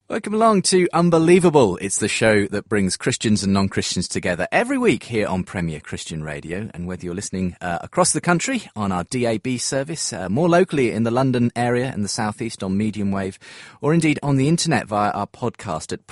Welcome along to Unbelievable. It's the show that brings Christians and non-Christians together every week here on Premier Christian Radio. And whether you're listening across the country on our DAB service, more locally in the London area and the southeast on medium wave, or indeed on the internet via our podcast at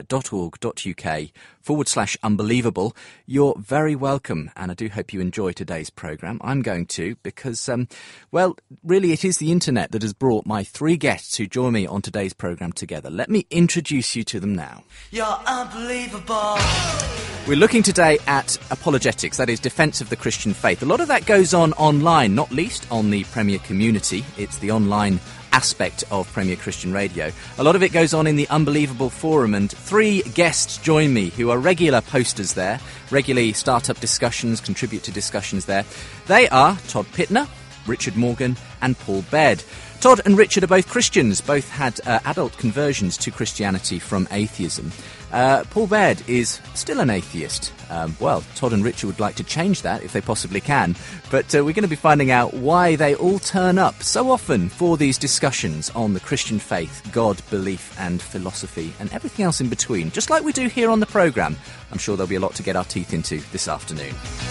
premier.org.uk/unbelievable, you're very welcome. And I do hope you enjoy today's programme. I'm going to because, really it is the internet that has brought my three guests who join me on today's programme together. Let me introduce you to them now. You're unbelievable. We're looking today at apologetics, that is, defence of the Christian faith. A lot of that goes on online, not least on the Premier community. It's the online aspect of Premier Christian Radio. A lot of it goes on in the Unbelievable forum, and three guests join me who are regular posters there, regularly start up discussions, contribute to discussions there. They are Todd Pittner, Richard Morgan and Paul Baird. Todd and Richard are both Christians, both had adult conversions to Christianity from atheism. Paul Baird is still an atheist. Todd and Richard would like to change that if they possibly can, but we're going to be finding out why they all turn up so often for these discussions on the Christian faith, God, belief and philosophy and everything else in between, just like we do here on the programme. I'm sure there'll be a lot to get our teeth into this afternoon.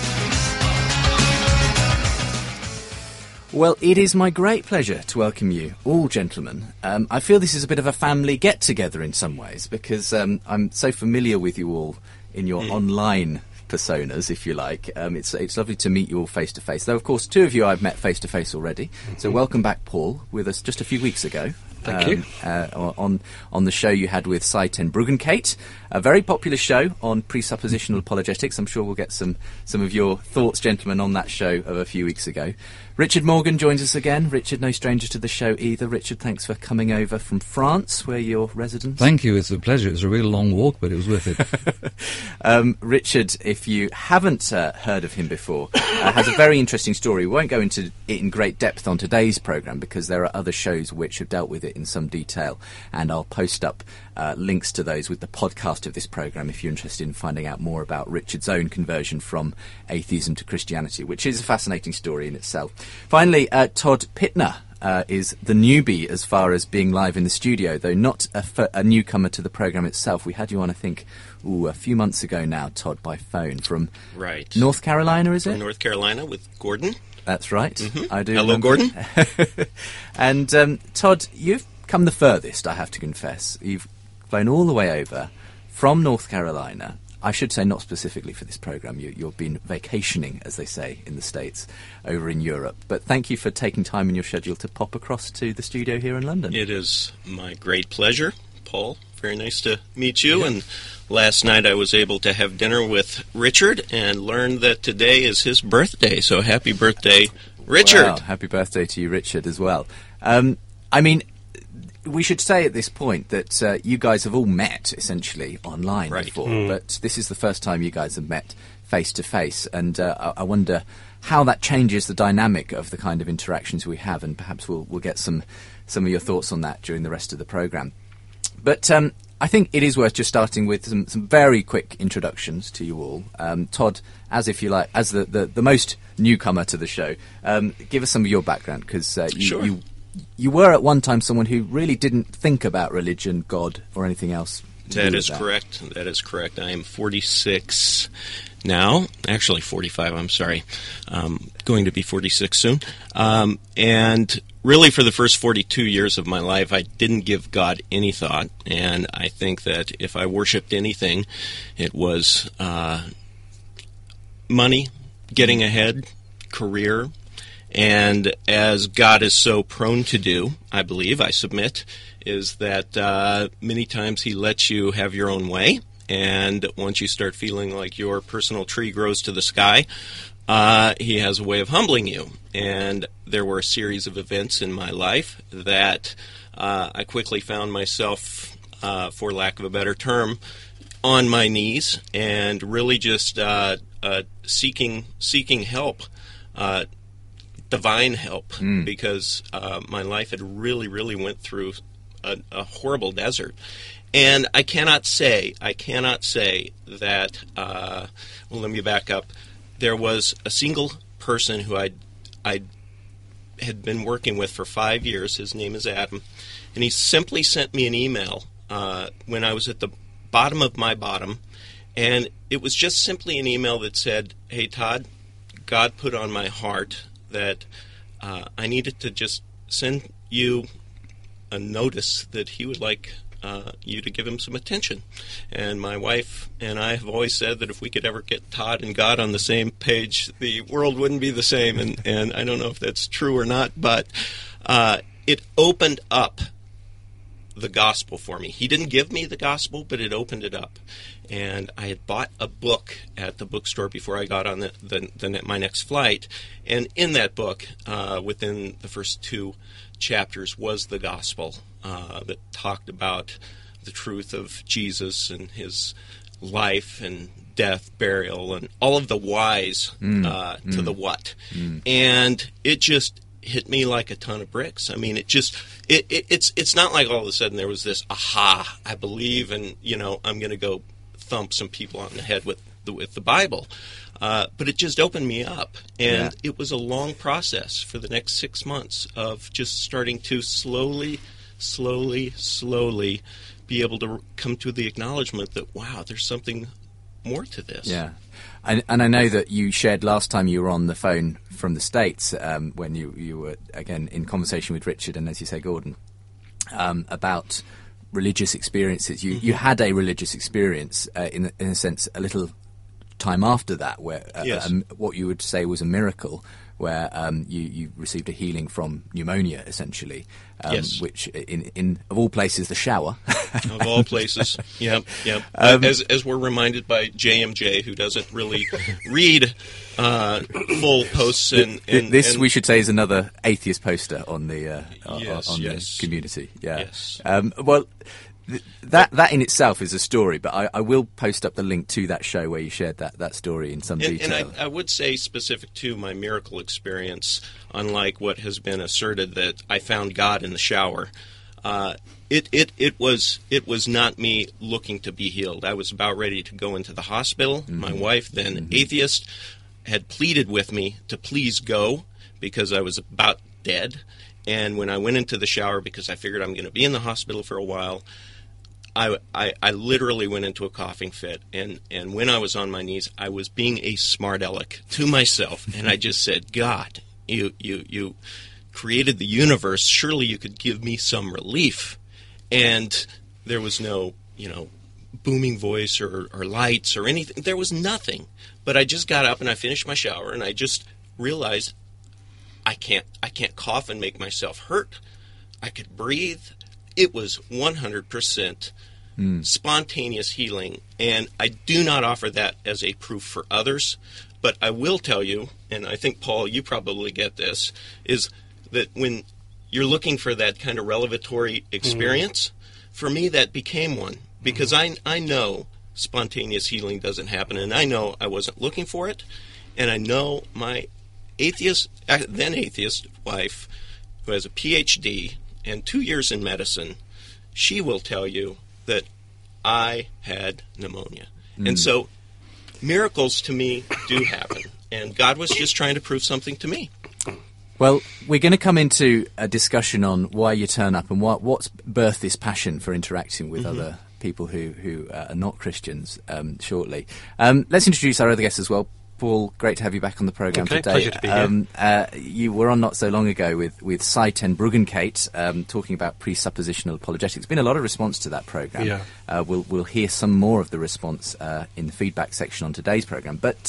Well, it is my great pleasure to welcome you all, gentlemen. I feel this is a bit of a family get-together in some ways because I'm so familiar with you all in your online personas, if you like. It's lovely to meet you all face-to-face. Though, of course, two of you I've met face-to-face already. So welcome back, Paul, with us just a few weeks ago. Thank you. On the show you had with Cy ten Bruggencate, a very popular show on presuppositional apologetics. I'm sure we'll get some of your thoughts, gentlemen, on that show of a few weeks ago. Richard Morgan joins us again. Richard, no stranger to the show either. Richard, thanks for coming over from France, where you're resident. Thank you. It's a pleasure. It was a real long walk, but it was worth it. Richard, if you haven't heard of him before, has a very interesting story. We won't go into it in great depth on today's programme because there are other shows which have dealt with it in some detail, and I'll post up links to those with the podcast of this programme if you're interested in finding out more about Richard's own conversion from atheism to Christianity, which is a fascinating story in itself. Finally, Todd Pittner is the newbie as far as being live in the studio, though not a newcomer to the programme itself. We had you on, I think, a few months ago now, Todd, by phone from North Carolina, is it? From North Carolina with Gordon. That's right. Mm-hmm. I do. Hello, remember. Gordon. And Todd, you've come the furthest, I have to confess. You've flown all the way over from North Carolina. I should say not specifically for this programme. You've been vacationing, as they say in the States, over in Europe. But thank you for taking time in your schedule to pop across to the studio here in London. It is my great pleasure, Paul. Very nice to meet you. Yeah. And last night I was able to have dinner with Richard and learned that today is his birthday. So happy birthday, Richard. Wow, happy birthday to you, Richard, as well. We should say at this point that you guys have all met, essentially, online before, but this is the first time you guys have met face-to-face, and I wonder how that changes the dynamic of the kind of interactions we have, and perhaps we'll get some of your thoughts on that during the rest of the programme. But I think it is worth just starting with some very quick introductions to you all. Todd, as if you like, as the most newcomer to the show, give us some of your background, because you were at one time someone who really didn't think about religion, God, or anything else. That is correct. That is correct. I am 46 now. Actually, 45, I'm sorry. Going to be 46 soon. And really, for the first 42 years of my life, I didn't give God any thought. And I think that if I worshipped anything, it was money, getting ahead, career. And as God is so prone to do, I believe, I submit, is that many times He lets you have your own way. And once you start feeling like your personal tree grows to the sky, He has a way of humbling you. And there were a series of events in my life that I quickly found myself, for lack of a better term, on my knees and really just seeking help. Divine help, because my life had really went through a horrible desert. And I cannot say that, let me back up. There was a single person who I had been working with for 5 years. His name is Adam. And he simply sent me an email when I was at the bottom of my bottom, and it was just simply an email that said, "Hey, Todd, God put on my heart that I needed to just send you a notice that he would like you to give him some attention." And my wife and I have always said that if we could ever get Todd and God on the same page, the world wouldn't be the same. And I don't know if that's true or not, but it opened up the gospel for me. He didn't give me the gospel, but it opened it up. And I had bought a book at the bookstore before I got on my next flight. And in that book, within the first 2 chapters, was the gospel that talked about the truth of Jesus and his life and death, burial, and all of the whys to the what. And it just hit me like a ton of bricks. I mean, it's not like all of a sudden there was this aha, I believe, and I'm going to go thump some people on the head with the Bible. But it just opened me up, and it was a long process for the next 6 months of just starting to slowly be able to come to the acknowledgement that, wow, there's something more to this. Yeah. And I know that you shared last time you were on the phone from the States, when you were, again, in conversation with Richard and, as you say, Gordon, about religious experiences. You had a religious experience, in a sense, a little time after that, where Yes. What you would say was a miracle, where you received a healing from pneumonia, essentially, Yes. which in of all places, the shower. Of all places. Yep. As we're reminded by JMJ, who doesn't really read full posts. This, we should say, is another atheist poster on the Yes. the community. Yeah. Yes. Well, that in itself is a story, but I will post up the link to that show where you shared that story in some detail. And I would say, specific to my miracle experience, unlike what has been asserted that I found God in the shower, it was not me looking to be healed. I was about ready to go into the hospital. Mm-hmm. My wife, then atheist, had pleaded with me to please go because I was about dead. And when I went into the shower, because I figured I'm going to be in the hospital for a while, I literally went into a coughing fit, and when I was on my knees, I was being a smart aleck to myself, and I just said, God, you created the universe, surely you could give me some relief. And there was no, booming voice or lights or anything. There was nothing. But I just got up and I finished my shower, and I just realized I can't cough and make myself hurt. I could breathe. It was 100% spontaneous healing, and I do not offer that as a proof for others, but I will tell you, and I think, Paul, you probably get this, is that when you're looking for that kind of revelatory experience, for me that became one, because I know spontaneous healing doesn't happen, and I know I wasn't looking for it, and I know my then atheist wife, who has a PhD and 2 years in medicine, she will tell you that I had pneumonia. And so miracles to me do happen, and God was just trying to prove something to me. Well, we're going to come into a discussion on why you turn up and what's birthed this passion for interacting with other people who are not Christians shortly. Let's introduce our other guests as well. Paul, great to have you back on the programme today. Pleasure to be here. You were on not so long ago with Cy ten Bruggencate talking about presuppositional apologetics. There's been a lot of response to that programme. Yeah. We'll hear some more of the response in the feedback section on today's programme. But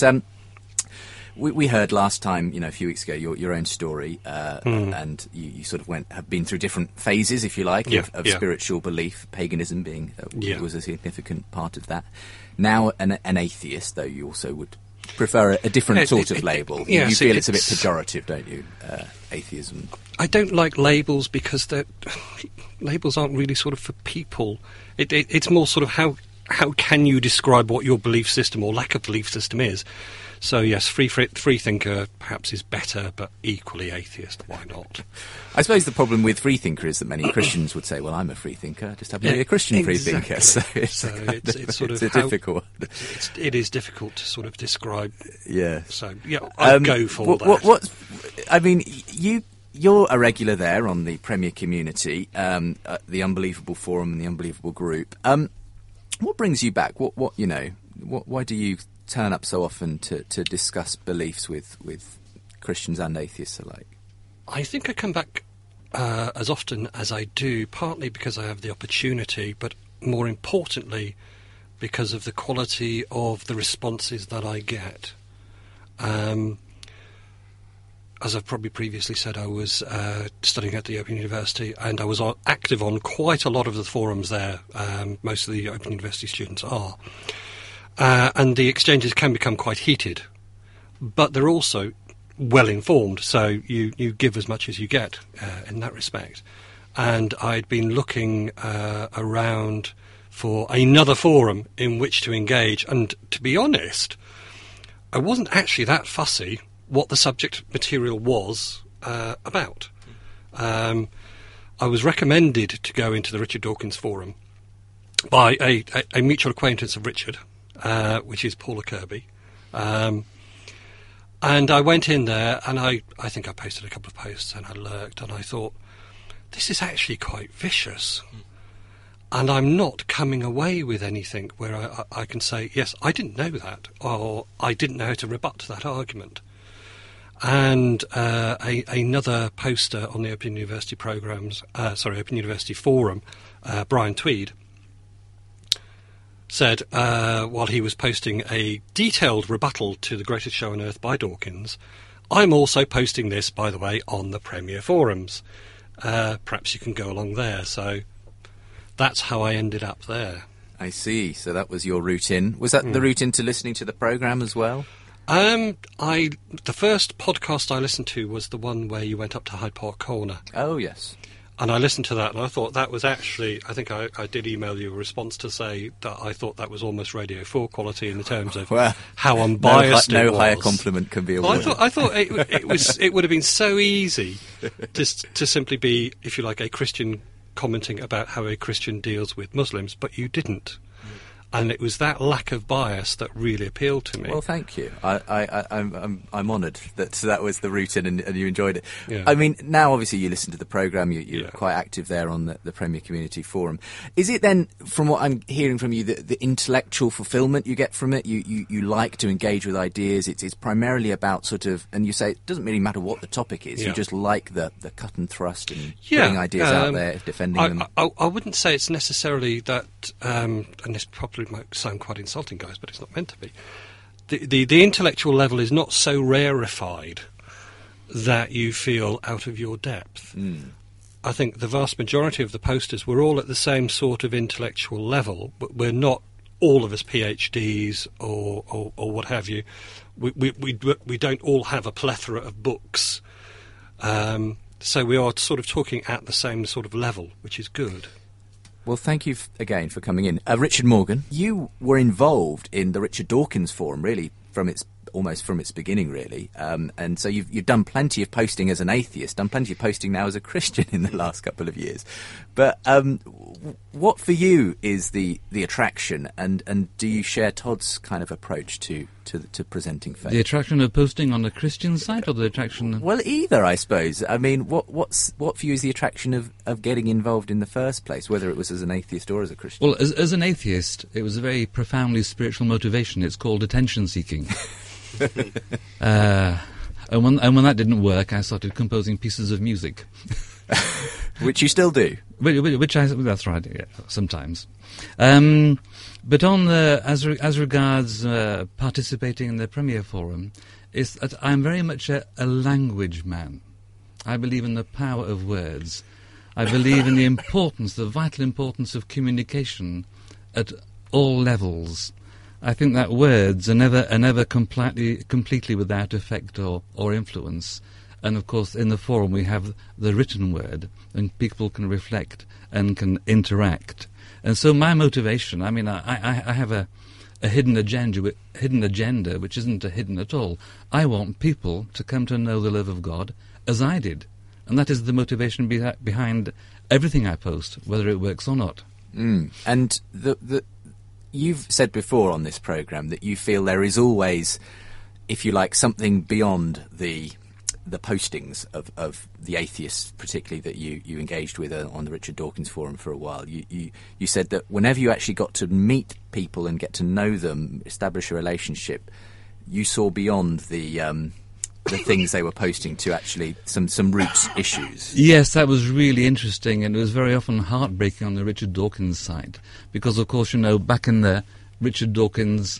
we heard last time, a few weeks ago, your own story, and you sort of have been through different phases, if you like, of spiritual belief, paganism being was a significant part of that. Now an atheist, though you also would prefer a different sort of label. You feel it's a bit pejorative, don't you, atheism? I don't like labels because labels aren't really sort of for people. It's more sort of how can you describe what your belief system or lack of belief system is. So yes, free thinker perhaps is better, but equally atheist, why not? I suppose the problem with free thinker is that many Christians would say, well, I'm a free thinker, I just happen to be a Christian free thinker. So it's difficult. It is difficult to sort of describe. Yeah. So, I'd go for that. I mean, you you're a regular there on the Premier Community, the Unbelievable Forum and the Unbelievable Group. What brings you back? Why do you turn up so often to discuss beliefs with Christians and atheists alike? I think I come back as often as I do, partly because I have the opportunity, but more importantly because of the quality of the responses that I get. As I've probably previously said, I was studying at the Open University, and I was active on quite a lot of the forums there. Most of the Open University students are. And the exchanges can become quite heated, but they're also well-informed, so you give as much as you get in that respect. And I'd been looking around for another forum in which to engage, and to be honest, I wasn't actually that fussy what the subject material was about. I was recommended to go into the Richard Dawkins Forum by a mutual acquaintance of Richard, which is Paula Kirby. And I went in there, and I think I posted a couple of posts, and I lurked, and I thought, this is actually quite vicious. And I'm not coming away with anything where I can say, yes, I didn't know that, or I didn't know how to rebut that argument. And another poster on the Open University Open University Forum, Brian Tweed, said, while he was posting a detailed rebuttal to The Greatest Show on Earth by Dawkins, I'm also posting this, by the way, on the Premier Forums. Perhaps you can go along there. So that's how I ended up there. I see. So that was your route in. Was that the route into listening to the programme as well? The first podcast I listened to was the one where you went up to Hyde Park Corner. Oh, yes. And I listened to that, and I thought that was actually, I think I did email you a response to say that I thought that was almost Radio 4 quality in the terms of how unbiased it was. No higher compliment can be awarded. I thought it would have been so easy to simply be, if you like, a Christian commenting about how a Christian deals with Muslims, but you didn't. And it was that lack of bias that really appealed to me. Well, thank you. I'm honoured that was the route in, and you enjoyed it. Yeah. I mean, now obviously you listen to the programme. You're quite active there on the Premier Community Forum. Is it then, from what I'm hearing from you, the intellectual fulfilment you get from it? You like to engage with ideas. It's primarily about sort of, and you say it doesn't really matter what the topic is. Yeah. You just like the cut and thrust and putting ideas out there, defending them. I wouldn't say it's necessarily that, and this probably might sound quite insulting, guys, but it's not meant to be. The intellectual level is not so rarefied that you feel out of your depth. I think the vast majority of the posters were all at the same sort of intellectual level, but we're not all of us PhDs or what have you. We don't all have a plethora of books. So we are sort of talking at the same sort of level, which is good. Well, thank you again for coming in. Richard Morgan, you were involved in the Richard Dawkins Forum, really, almost from its beginning, really. And so you've done plenty of posting as an atheist, done plenty of posting now as a Christian in the last couple of years. But what for you is the attraction, and do you share Todd's kind of approach to presenting faith? The attraction of posting on a Christian site, or the attraction? Well, either, I suppose. I mean, what for you is the attraction of getting involved in the first place, whether it was as an atheist or as a Christian? Well, as an atheist, it was a very profoundly spiritual motivation. It's called attention seeking. And when that didn't work, I started composing pieces of music. Which you still do? That's right, yeah, sometimes. But as regards participating in the Premier Forum, is that I'm very much a language man. I believe in the power of words. I believe in the vital importance of communication at all levels. I think that words are never completely without effect or influence. And of course, in the forum we have the written word, and people can reflect and can interact. And so my motivation, I mean, I have a hidden agenda, which isn't hidden at all. I want people to come to know the love of God as I did. And that is the motivation behind everything I post, whether it works or not. And you've said before on this programme that you feel there is always, if you like, something beyond the the postings of the atheists, particularly that you engaged with on the Richard Dawkins Forum for a while. You said that whenever you actually got to meet people and get to know them, establish a relationship, you saw beyond the things they were posting to actually some roots issues. Yes, that was really interesting, and it was very often heartbreaking on the Richard Dawkins side, because of course, back in the Richard Dawkins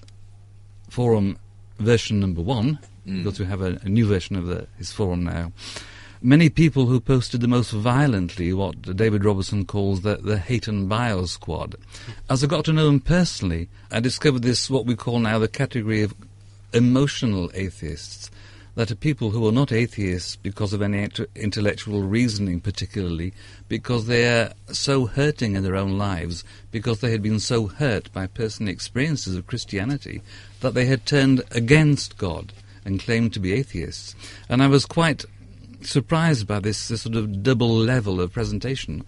Forum version number 1, because we have a new version of his forum now, many people who posted the most violently what David Robertson calls the hate and bile squad. As I got to know them personally, I discovered this, what we call now the category of emotional atheists, that are people who are not atheists because of any intellectual reasoning particularly, because they are so hurting in their own lives, because they had been so hurt by personal experiences of Christianity, that they had turned against God and claimed to be atheists. And I was quite surprised by this sort of double level of presentation.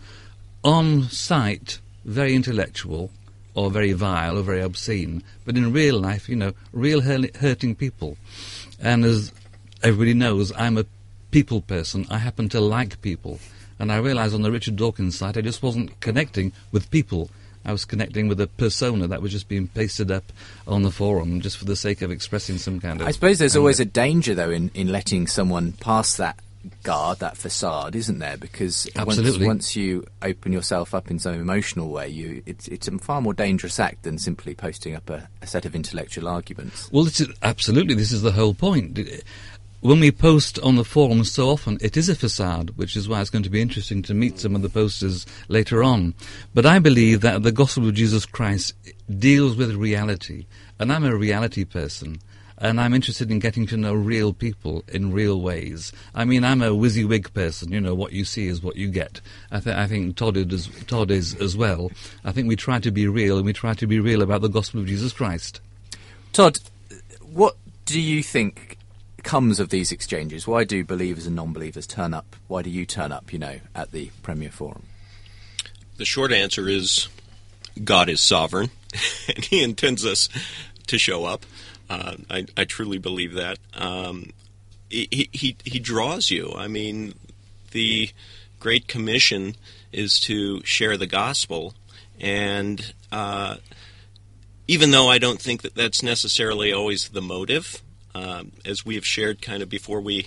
On site, very intellectual, or very vile, or very obscene, but in real life, real hurting people. And as everybody knows, I'm a people person. I happen to like people. And I realised on the Richard Dawkins site, I just wasn't connecting with people. I was connecting with a persona that was just being pasted up on the forum just for the sake of expressing some kind of... I suppose there's always a danger, though, in letting someone pass that guard, that facade, isn't there? Because once you open yourself up in some emotional way, it's a far more dangerous act than simply posting up a set of intellectual arguments. Well, this is the whole point. When we post on the forum so often, it is a facade, which is why it's going to be interesting to meet some of the posters later on. But I believe that the gospel of Jesus Christ deals with reality, and I'm a reality person, and I'm interested in getting to know real people in real ways. I mean, I'm a WYSIWYG person, what you see is what you get. I think Todd is as well. I think we try to be real, and we try to be real about the gospel of Jesus Christ. Todd, what do you think comes of these exchanges? Why do believers and non-believers turn up? Why do you turn up, at the Premier Forum? The short answer is God is sovereign, and He intends us to show up. I truly believe that. He draws you. I mean, the Great Commission is to share the gospel, and even though I don't think that that's necessarily always the motive, as we have shared kind of before we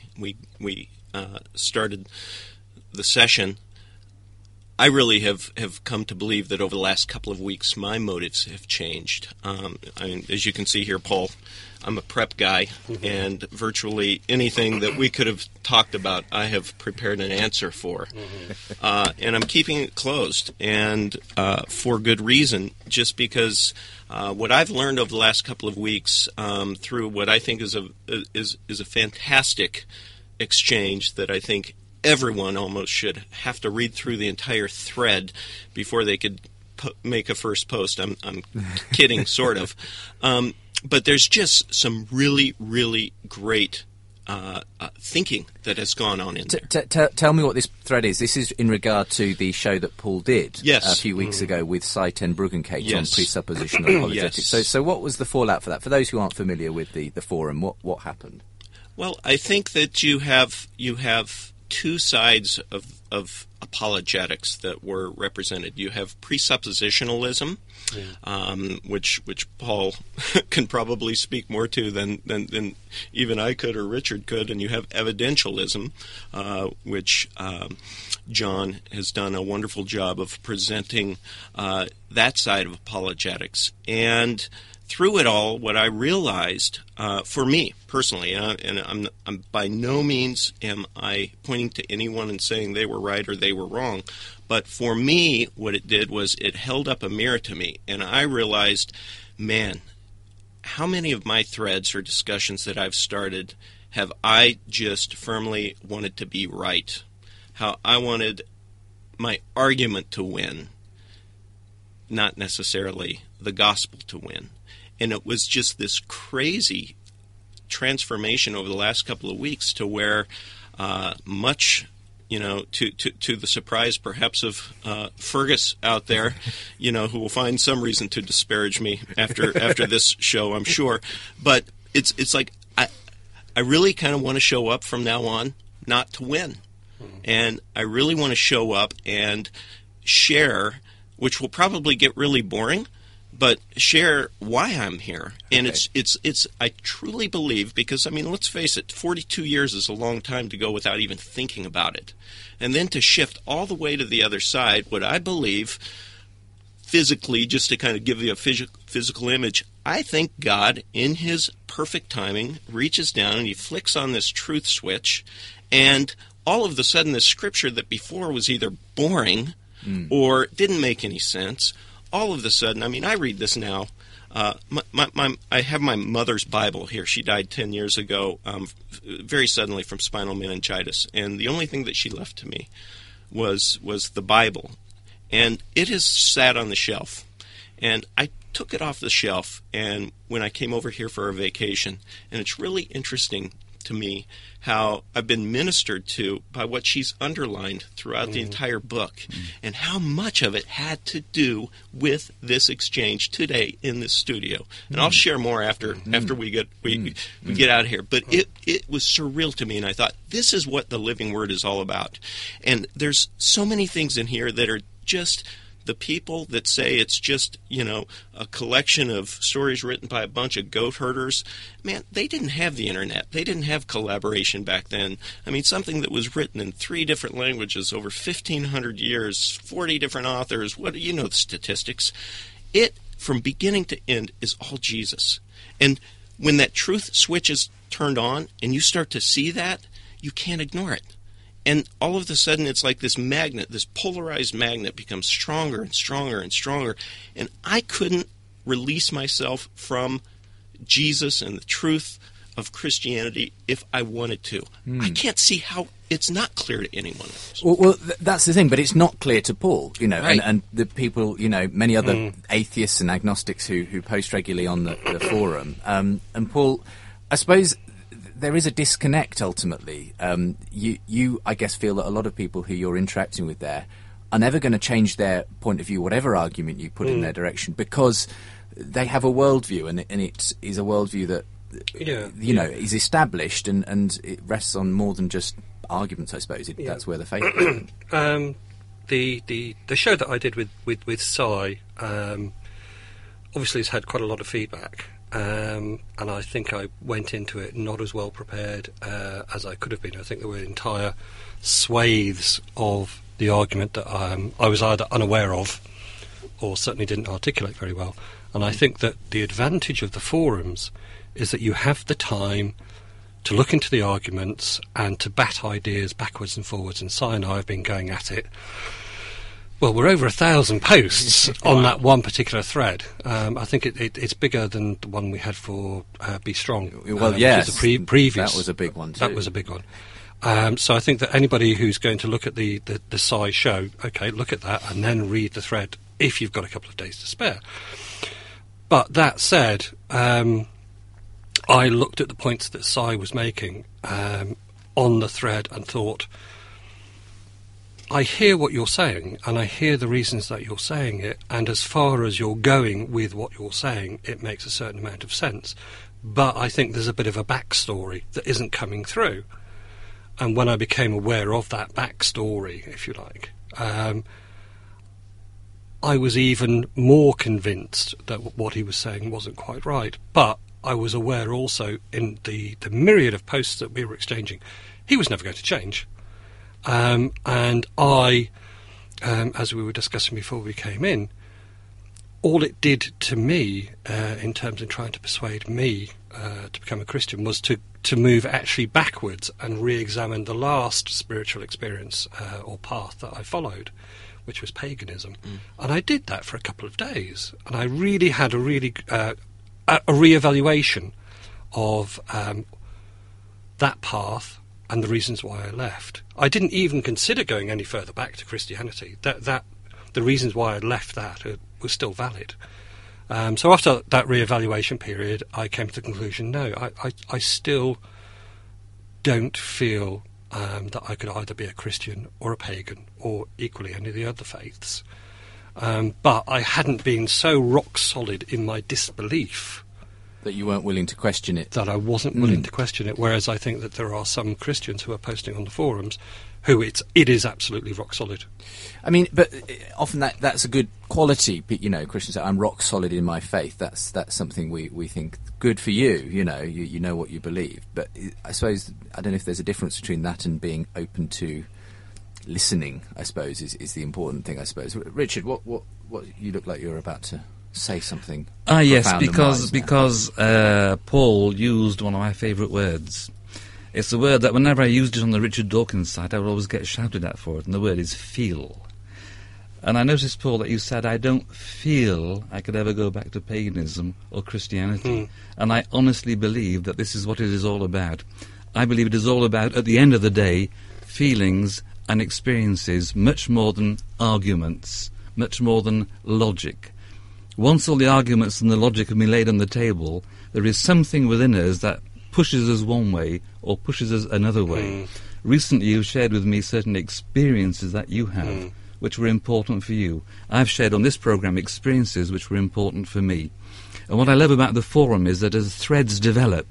started the session, I really have come to believe that over the last couple of weeks my motives have changed. As you can see here, Paul, I'm a prep guy, and virtually anything that we could have talked about, I have prepared an answer for. And I'm keeping it closed, and for good reason, just because what I've learned over the last couple of weeks through what I think is a fantastic exchange that I think everyone almost should have to read through the entire thread before they could make a first post. I'm kidding, sort of. But there's just some really, really great thinking that has gone on in there. Tell me what this thread is. This is in regard to the show that Paul did a few weeks ago with Cy ten Bruggencate on presuppositional apologetics. Yes. So what was the fallout for that? For those who aren't familiar with the forum, what happened? Well, I think that you have two sides of apologetics that were represented. You have presuppositionalism, which Paul can probably speak more to than even I could or Richard could, and you have evidentialism, which John has done a wonderful job of presenting that side of apologetics. And through it all, what I realized, for me personally, and I'm by no means am I pointing to anyone and saying they were right or they were wrong, but for me, what it did was it held up a mirror to me, and I realized, man, how many of my threads or discussions that I've started have I just firmly wanted to be right? How I wanted my argument to win, not necessarily the gospel to win. And it was just this crazy transformation over the last couple of weeks to where much, to the surprise perhaps of Fergus out there, who will find some reason to disparage me after this show, I'm sure. But it's like I really kind of want to show up from now on not to win. And I really want to show up and share, which will probably get really boring, but share why I'm here. And it's I truly believe, because, I mean, let's face it, 42 years is a long time to go without even thinking about it. And then to shift all the way to the other side, what I believe physically, just to kind of give you a physical image, I think God, in his perfect timing, reaches down and he flicks on this truth switch, and all of a sudden this scripture that before was either boring or didn't make any sense, all of a sudden, I mean, I read this now. I have my mother's Bible here. She died 10 years ago very suddenly from spinal meningitis, and the only thing that she left to me was the Bible. And it has sat on the shelf. And I took it off the shelf and when I came over here for a vacation, and it's really interesting to me how I've been ministered to by what she's underlined throughout the entire book, and how much of it had to do with this exchange today in this studio. And I'll share more after we get out of here. But it was surreal to me, and I thought, this is what the living word is all about. And there's so many things in here that are just the people that say it's just, a collection of stories written by a bunch of goat herders. Man, they didn't have the internet. They didn't have collaboration back then. I mean, something that was written in 3 different languages over 1,500 years, 40 different authors, the statistics. It, from beginning to end, is all Jesus. And when that truth switch is turned on and you start to see that, you can't ignore it. And all of a sudden, it's like this magnet, this polarized magnet becomes stronger and stronger and stronger. And I couldn't release myself from Jesus and the truth of Christianity if I wanted to. I can't see how it's not clear to anyone else. Well, that's the thing, but it's not clear to Paul, Right. and the people, many other atheists and agnostics who post regularly on the forum. And Paul, I suppose there is a disconnect ultimately. You, I guess, feel that a lot of people who you're interacting with there are never going to change their point of view, whatever argument you put in their direction, because they have a worldview, and it is a worldview that is established, and it rests on more than just arguments, I suppose. That's where the faith is. The show that I did with Si obviously has had quite a lot of feedback. And I think I went into it not as well prepared as I could have been. I think there were entire swathes of the argument that I was either unaware of or certainly didn't articulate very well. And I think that the advantage of the forums is that you have the time to look into the arguments and to bat ideas backwards and forwards. And Si and I have been going at it. Well, we're over 1,000 posts on that one particular thread. I think it's bigger than the one we had for Be Strong. Well, yes, which is the previous. That was a big one too. That was a big one. So I think that anybody who's going to look at the Si show, okay, look at that and then read the thread if you've got a couple of days to spare. But that said, I looked at the points that Si was making on the thread and thought, I hear what you're saying, and I hear the reasons that you're saying it, and as far as you're going with what you're saying, it makes a certain amount of sense. But I think there's a bit of a backstory that isn't coming through. And when I became aware of that backstory, if you like, I was even more convinced that what he was saying wasn't quite right. But I was aware also in the myriad of posts that we were exchanging, he was never going to change. And I, as we were discussing before we came in, all it did to me, in terms of trying to persuade me to become a Christian, was to move actually backwards and re-examine the last spiritual experience or path that I followed, which was paganism. And I did that for a couple of days, and I really had a re-evaluation of that path and the reasons why I left. I didn't even consider going any further back to Christianity. That the reasons why I left that was still valid. So after that re-evaluation period, I came to the conclusion, no, I still don't feel that I could either be a Christian or a pagan or equally any of the other faiths. But I hadn't been so rock solid in my disbelief That you weren't willing to question it. That I wasn't willing to question it, whereas I think that there are some Christians who are posting on the forums who it is absolutely rock solid. I mean, but often that's a good quality. You know, Christians say, I'm rock solid in my faith. That's something we think good for you. You know, you know what you believe. But I suppose, I don't know if there's a difference between that and being open to listening, I suppose, is the important thing, I suppose. Richard, what you look like you're about to say something. Yes, because Paul used one of my favourite words. It's a word that whenever I used it on the Richard Dawkins site, I would always get shouted at for it, and the word is feel. And I noticed, Paul, that you said, I don't feel I could ever go back to paganism or Christianity. And I honestly believe that this is what it is all about. I believe it is all about, at the end of the day, feelings and experiences, much more than arguments, much more than logic. Once all the arguments and the logic have been laid on the table, there is something within us that pushes us one way or pushes us another way. Recently you've shared with me certain experiences that you have which were important for you. I've shared on this programme experiences which were important for me. And what I love about the forum is that as threads develop,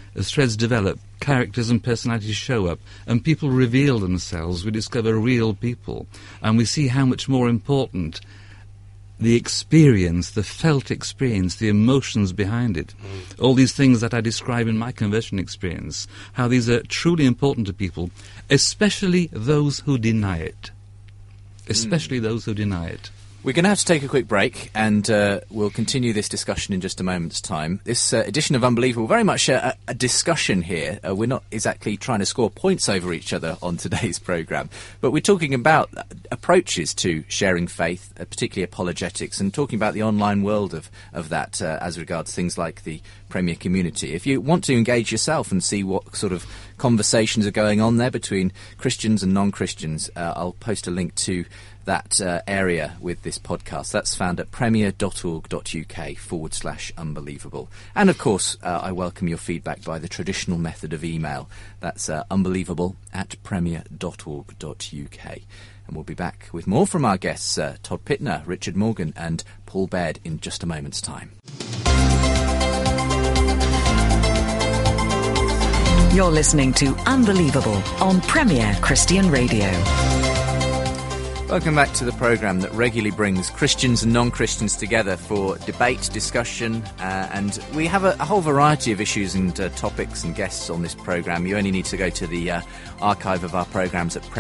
characters and personalities show up, and people reveal themselves, we discover real people, and we see how much more important the experience, the felt experience, the emotions behind it, all these things that I describe in my conversion experience, how these are truly important to people, especially those who deny it. Especially those who deny it. We're going to have to take a quick break, and we'll continue this discussion in just a moment's time. This edition of Unbelievable, very much a discussion here. We're not exactly trying to score points over each other on today's programme, but we're talking about approaches to sharing faith, particularly apologetics, and talking about the online world of that as regards things like the Premier Community. If you want to engage yourself and see what sort of conversations are going on there between Christians and non-Christians, I'll post a link to that area with this podcast. That's found at premier.org.uk/unbelievable. And of course, I welcome your feedback by the traditional method of email. That's unbelievable@premier.org.uk. And we'll be back with more from our guests, Todd Pittner, Richard Morgan and Paul Baird in just a moment's time. You're listening to Unbelievable on Premier Christian Radio. Welcome back to the programme that regularly brings Christians and non-Christians together for debate, discussion, and we have a whole variety of issues and topics and guests on this programme. You only need to go to the archive of our programmes at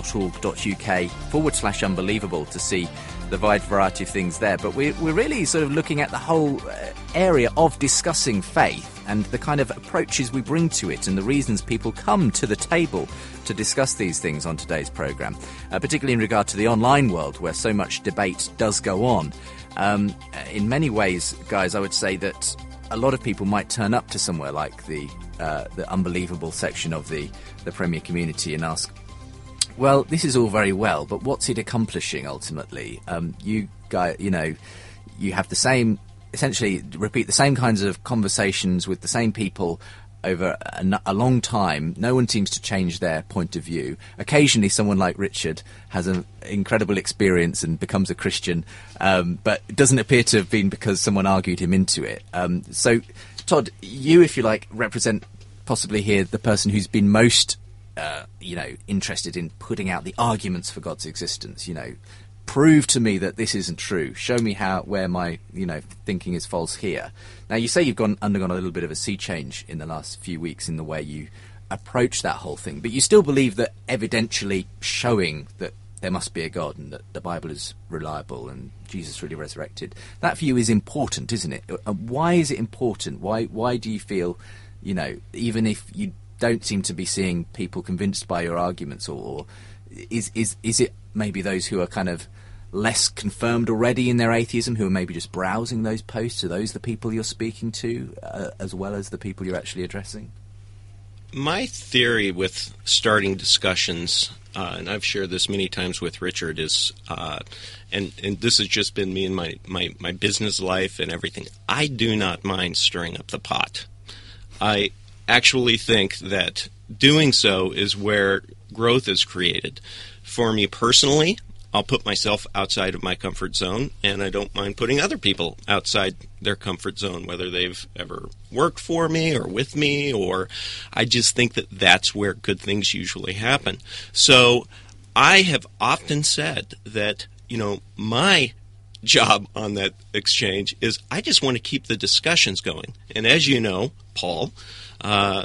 premier.org.uk/unbelievable to see the wide variety of things there. But we're really sort of looking at the whole area of discussing faith and the kind of approaches we bring to it and the reasons people come to the table to discuss these things on today's programme, particularly in regard to the online world where so much debate does go on. In many ways, guys, I would say that a lot of people might turn up to somewhere like the Unbelievable section of the Premier Community and ask, well, this is all very well, but what's it accomplishing ultimately? You guys, you have the same, essentially repeat the same kinds of conversations with the same people over a long time. No one seems to change their point of view. Occasionally someone like Richard has an incredible experience and becomes a Christian, but it doesn't appear to have been because someone argued him into it. So, Todd, you, if you like, represent possibly here the person who's been most interested in putting out the arguments for God's existence. Prove to me that this isn't true. Show me where my thinking is false here. Now, you say you've undergone a little bit of a sea change in the last few weeks in the way you approach that whole thing, but you still believe that evidentially showing that there must be a God and that the Bible is reliable and Jesus really resurrected, that for you is important, isn't it? Why is it important? Why do you feel, even if you don't seem to be seeing people convinced by your arguments, or is it maybe those who are kind of less confirmed already in their atheism, who are maybe just browsing those posts? Are those the people you're speaking to, as well as the people you're actually addressing? My theory with starting discussions, and I've shared this many times with Richard, is, and this has just been me in my business life and everything, I do not mind stirring up the pot. I actually think that doing so is where growth is created. For me personally, I'll put myself outside of my comfort zone, and I don't mind putting other people outside their comfort zone, whether they've ever worked for me or with me, or I just think that that's where good things usually happen. So I have often said that, my job on that exchange is I just want to keep the discussions going. And as you know, Paul, I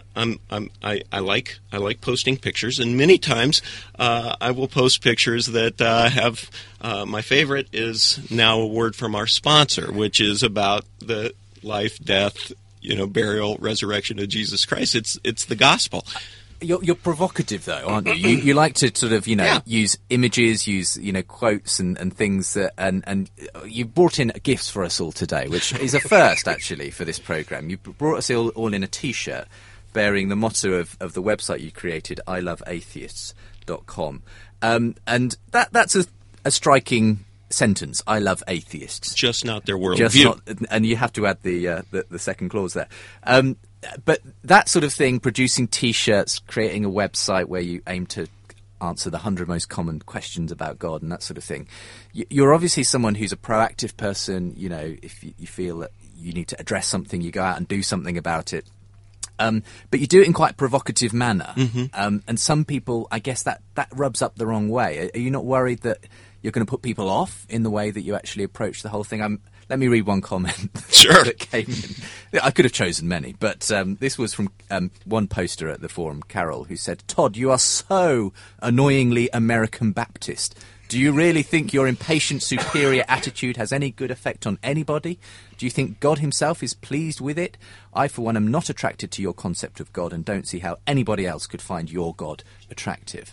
like posting pictures, and many times I will post pictures that have my favorite is now a word from our sponsor, which is about the life, death, burial, resurrection of Jesus Christ. It's the gospel. You're provocative, though, aren't you? You like to sort of, use images, use, quotes and things that, and you brought in gifts for us all today, which is a first, actually, for this programme. You brought us all in a T-shirt bearing the motto of the website you created, iloveatheists.com. And that's a striking sentence, I love atheists. Just not their worldview. And you have to add the second clause there. But that sort of thing, producing T-shirts, creating a website where you aim to answer the 100 most common questions about God and that sort of thing. You're obviously someone who's a proactive person. If you feel that you need to address something, you go out and do something about it. But you do it in quite a provocative manner. Mm-hmm. And some people, I guess that rubs up the wrong way. Are you not worried that you're going to put people off in the way that you actually approach the whole thing? Let me read one comment Sure. that came in. I could have chosen many, but this was from one poster at the forum, Carol, who said, "Todd, you are so annoyingly American Baptist. Do you really think your impatient, superior attitude has any good effect on anybody? Do you think God himself is pleased with it? I, for one, am not attracted to your concept of God and don't see how anybody else could find your God attractive."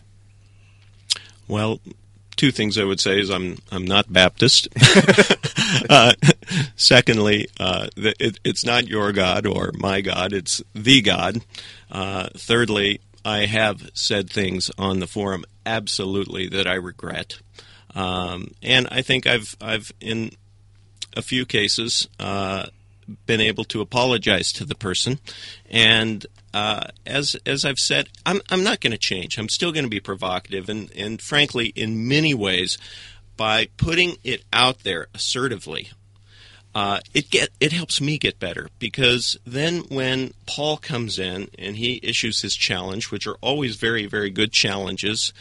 Well, two things I would say is I'm not Baptist. Secondly, it's not your God or my God, it's the God. Thirdly, I have said things on the forum absolutely that I regret. And I think I've in a few cases been able to apologize to the person. And as I've said, I'm not going to change. I'm still going to be provocative, and frankly, in many ways, by putting it out there assertively, it helps me get better, because then when Paul comes in and he issues his challenge, which are always very, very good challenges,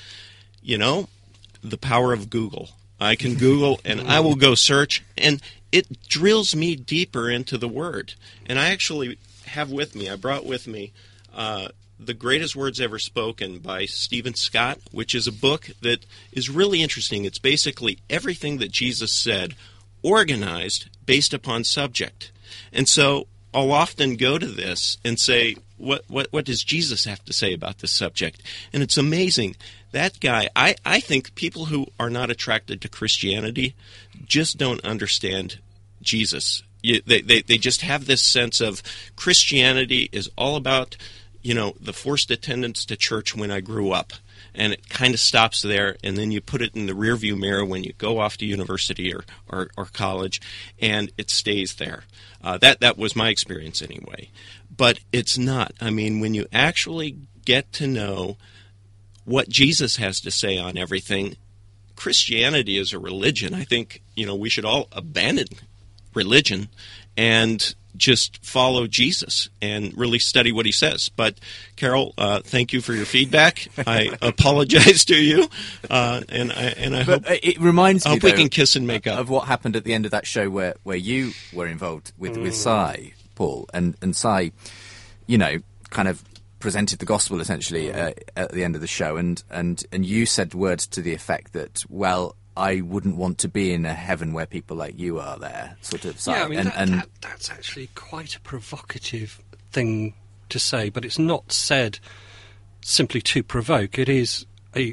the power of Google. I can Google and I will go search, and it drills me deeper into the Word. And I actually I brought with me The Greatest Words Ever Spoken by Stephen Scott, which is a book that is really interesting. It's basically everything that Jesus said organized based upon subject. And so I'll often go to this and say, what does Jesus have to say about this subject? And it's amazing. That guy, I think people who are not attracted to Christianity just don't understand Jesus. They just have this sense of Christianity is all about, the forced attendance to church when I grew up. And it kind of stops there, and then you put it in the rearview mirror when you go off to university or college, and it stays there. That was my experience anyway. But it's not. I mean, when you actually get to know what Jesus has to say on everything, Christianity is a religion. I think, we should all abandon religion and just follow Jesus and really study what he says. But, Carol, thank you for your feedback. I apologize to you, and I hope it reminds me, we can kiss and make up. Of what happened at the end of that show where you were involved with Cy, Paul, and Cy, kind of presented the gospel essentially at the end of the show, and you said words to the effect that, well, I wouldn't want to be in a heaven where people like you are there, sort of. Yeah, I mean, that's actually quite a provocative thing to say, but it's not said simply to provoke. It is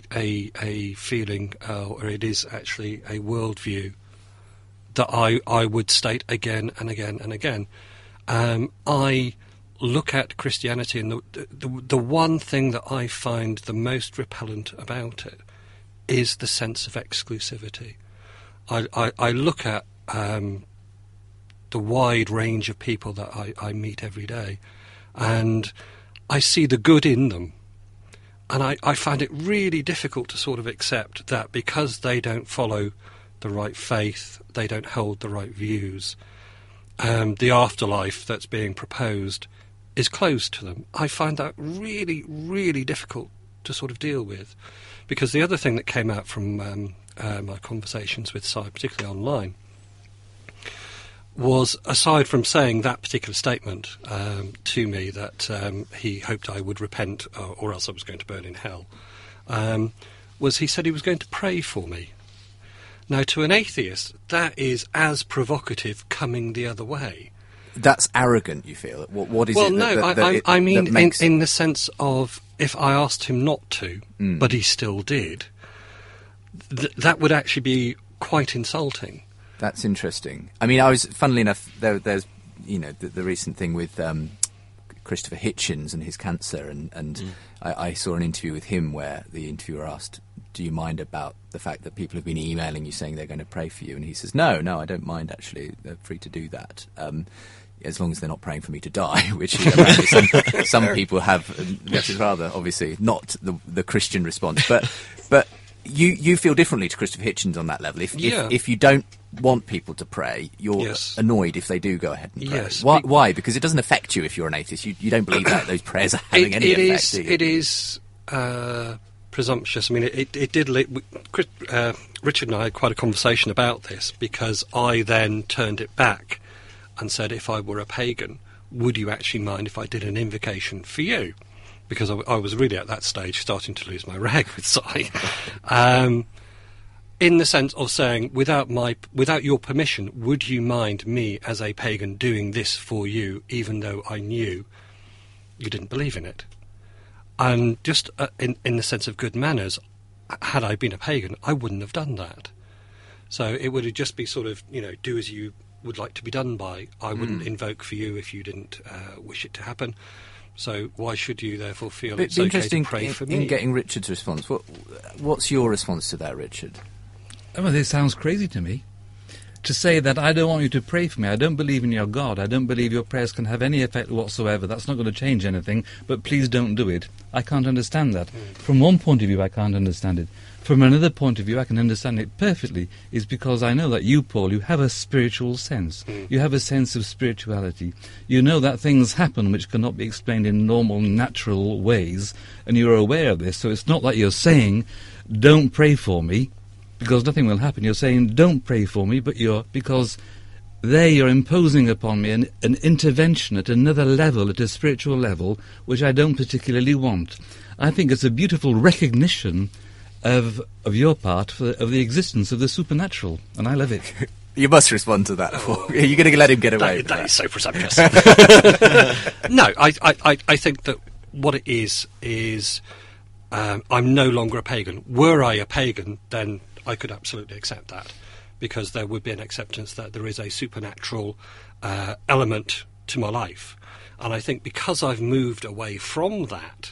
a feeling, or it is actually a worldview that I would state again and again and again. I look at Christianity, and the one thing that I find the most repellent about it is the sense of exclusivity. I look at the wide range of people that I meet every day, and I see the good in them. And I find it really difficult to sort of accept that because they don't follow the right faith, they don't hold the right views, the afterlife that's being proposed is closed to them. I find that really, really difficult to sort of deal with. Because the other thing that came out from my conversations with Si, particularly online, was, aside from saying that particular statement to me that he hoped I would repent or else I was going to burn in hell, was he said he was going to pray for me. Now, to an atheist, that is as provocative coming the other way. That's arrogant, you feel? What is well, it? No, I mean in the sense of, if I asked him not to, but he still did, that would actually be quite insulting. That's interesting. I mean, funnily enough, there's the recent thing with Christopher Hitchens and his cancer, and I saw an interview with him where the interviewer asked, do you mind about the fact that people have been emailing you saying they're going to pray for you? And he says, no, I don't mind, actually. They're free to do that. As long as they're not praying for me to die, which some people have, which is rather, obviously, not the Christian response. But you feel differently to Christopher Hitchens on that level. If you don't want people to pray, you're annoyed if they do go ahead and pray. Yes. Why? Because it doesn't affect you if you're an atheist. You don't believe that those prayers are having any effect, do you? It is presumptuous. I mean, it did... Richard and I had quite a conversation about this, because I then turned it back and said, if I were a pagan, would you actually mind if I did an invocation for you? Because I was really at that stage starting to lose my rag with Si. In the sense of saying, without your permission, would you mind me as a pagan doing this for you, even though I knew you didn't believe in it? And just in the sense of good manners, had I been a pagan, I wouldn't have done that. So it would just be sort of, do as you would like to be done by. I wouldn't invoke for you if you didn't wish it to happen. So why should you therefore feel it's okay to pray for me? In getting Richard's response, what's your response to that, Richard? Well, this sounds crazy to me. To say that I don't want you to pray for me, I don't believe in your God, I don't believe your prayers can have any effect whatsoever, that's not going to change anything, but please don't do it. I can't understand that. From one point of view, I can't understand it. From another point of view, I can understand it perfectly, is because I know that you, Paul, you have a spiritual sense. You have a sense of spirituality. You know that things happen which cannot be explained in normal, natural ways, and you're aware of this, so it's not like you're saying, don't pray for me, because nothing will happen. You're saying, don't pray for me, but because there you're imposing upon me an intervention at another level, at a spiritual level, which I don't particularly want. I think it's a beautiful recognition of your part of the existence of the supernatural, and I love it. You must respond to that. You're going to let him get away with that. That is so presumptuous. No, I think that what it is I'm no longer a pagan. Were I a pagan, then I could absolutely accept that, because there would be an acceptance that there is a supernatural element to my life. And I think because I've moved away from that,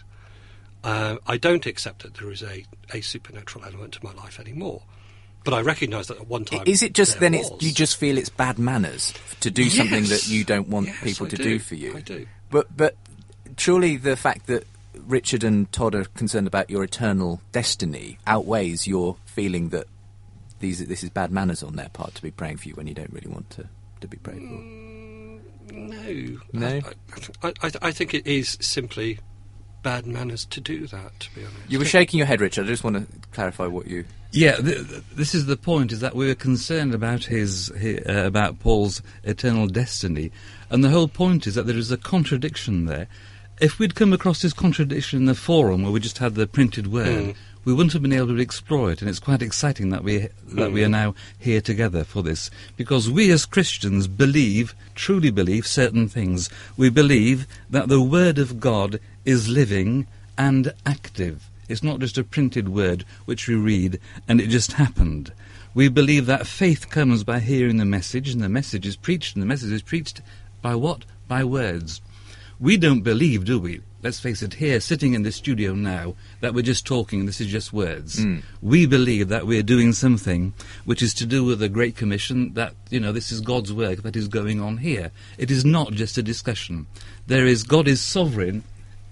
I don't accept that there is a supernatural element to my life anymore. But I recognise that at one time... Is it just then you just feel it's bad manners to do something that you don't want people to do for you? I do. But surely the fact that Richard and Todd are concerned about your eternal destiny outweighs your feeling that this is bad manners on their part to be praying for you when you don't really want to be prayed for. No. I think it is simply bad manners to do that, to be honest. You were shaking your head, Richard. I just want to clarify what you... Yeah, this is the point, is that we were concerned about about Paul's eternal destiny, and the whole point is that there is a contradiction there. If we'd come across this contradiction in the forum where we just had the printed word, we wouldn't have been able to explore it, and it's quite exciting that we are now here together for this, because we as Christians truly believe certain things. We believe that the Word of God is living and active. It's not just a printed word which we read and it just happened. We believe that faith comes by hearing the message, and the message is preached, and the message is preached by what? By words. We don't believe, do we? Let's face it, here, sitting in the studio now, that we're just talking, this is just words. We believe that we're doing something which is to do with the Great Commission, that, this is God's work that is going on here. It is not just a discussion. God is sovereign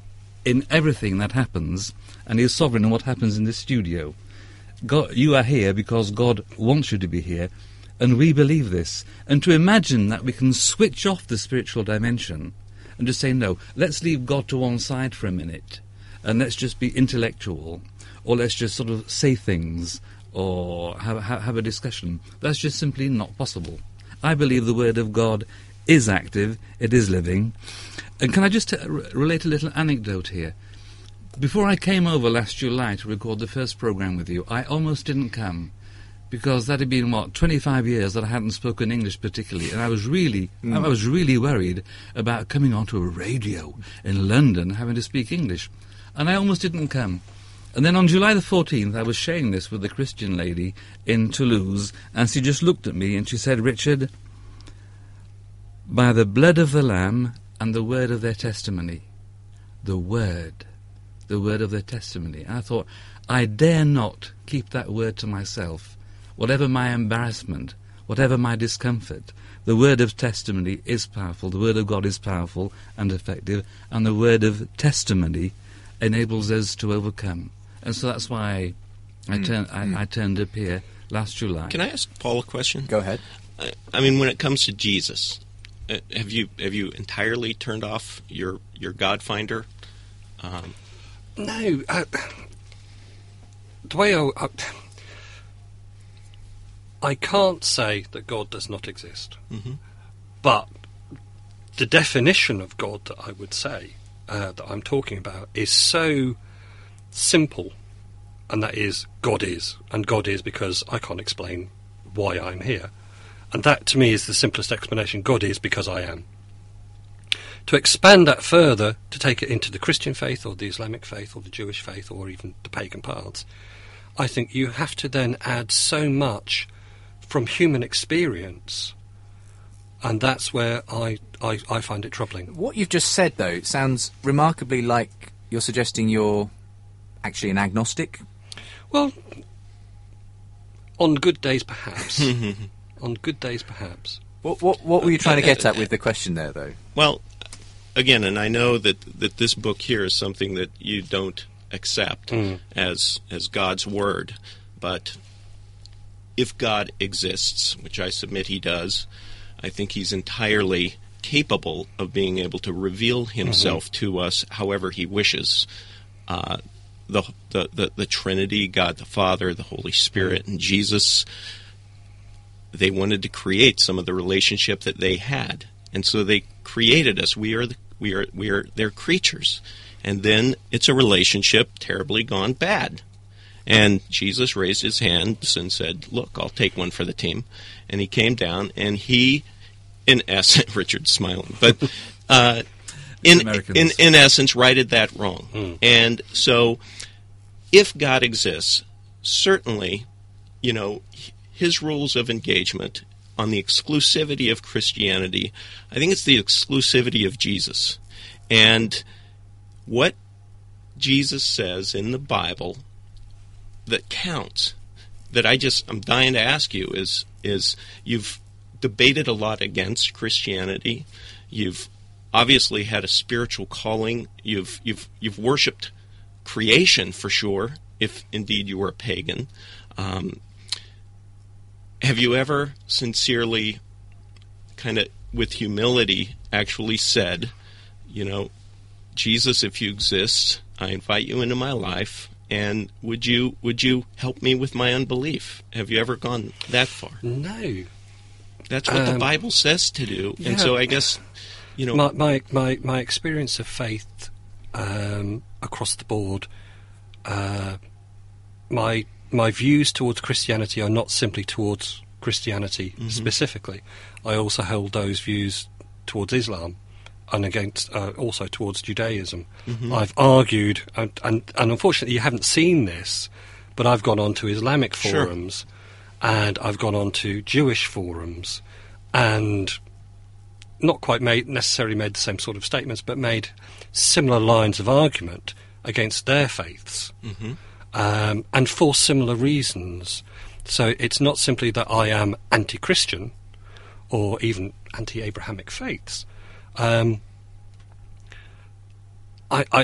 in everything that happens, and He is sovereign in what happens in this studio. God, you are here because God wants you to be here, and we believe this. And to imagine that we can switch off the spiritual dimension and just say, no, let's leave God to one side for a minute, and let's just be intellectual, or let's just sort of say things, or have a discussion. That's just simply not possible. I believe the Word of God is active, it is living. And can I just relate a little anecdote here? Before I came over last July to record the first programme with you, I almost didn't come, because that had been, 25 years that I hadn't spoken English particularly, and I was really worried about coming onto a radio in London having to speak English. And I almost didn't come. And then on July the 14th, I was sharing this with a Christian lady in Toulouse, and she just looked at me and she said, Richard, by the blood of the Lamb and the word of their testimony, the word of their testimony. And I thought, I dare not keep that word to myself. Whatever my embarrassment, whatever my discomfort, the word of testimony is powerful, the word of God is powerful and effective, and the word of testimony enables us to overcome. And so that's why I turned up here last July. Can I ask Paul a question? Go ahead. I mean, when it comes to Jesus, have you entirely turned off your God finder? No. The way I can't say that God does not exist. Mm-hmm. But the definition of God that I would say, that I'm talking about, is so simple, and that is God is, and God is because I can't explain why I'm here, and that to me is the simplest explanation. God is because I am. To expand that further, to take it into the Christian faith or the Islamic faith or the Jewish faith or even the pagan paths, I think you have to then add so much from human experience, and that's where I find it troubling. What you've just said, though, sounds remarkably like you're suggesting you're actually an agnostic. Well, on good days, perhaps. On good days, perhaps. What were you trying to get at with the question there, though? Well, again, and I know that this book here is something that you don't accept as God's word, but if God exists, which I submit He does, I think He's entirely capable of being able to reveal Himself to us however He wishes. The Trinity, God the Father, the Holy Spirit, and Jesus, they wanted to create some of the relationship that they had, and so they created us. We are their creatures, and then it's a relationship terribly gone bad. And Jesus raised His hands and said, "Look, I'll take one for the team." And He came down, and He, in essence, Richard's smiling, but in essence, righted that wrong. And so, if God exists, certainly, His rules of engagement on the exclusivity of Christianity, I think it's the exclusivity of Jesus. And what Jesus says in the Bible that counts, that I'm dying to ask you, is you've debated a lot against Christianity. You've obviously had a spiritual calling. You've worshipped creation for sure, if indeed you were a pagan. Have you ever sincerely, kind of with humility, actually said, Jesus, if you exist, I invite you into my life, and would you help me with my unbelief? Have you ever gone that far? No. That's what the Bible says to do, and so I guess my experience of faith across the board, my views towards Christianity are not simply towards Christianity specifically. I also held those views towards Islam, and against also towards Judaism. I've argued, and unfortunately you haven't seen this, but I've gone on to Islamic forums, and I've gone on to Jewish forums, and not quite necessarily made the same sort of statements, but made similar lines of argument against their faiths, and for similar reasons. So it's not simply that I am anti-Christian, or even anti-Abrahamic faiths. I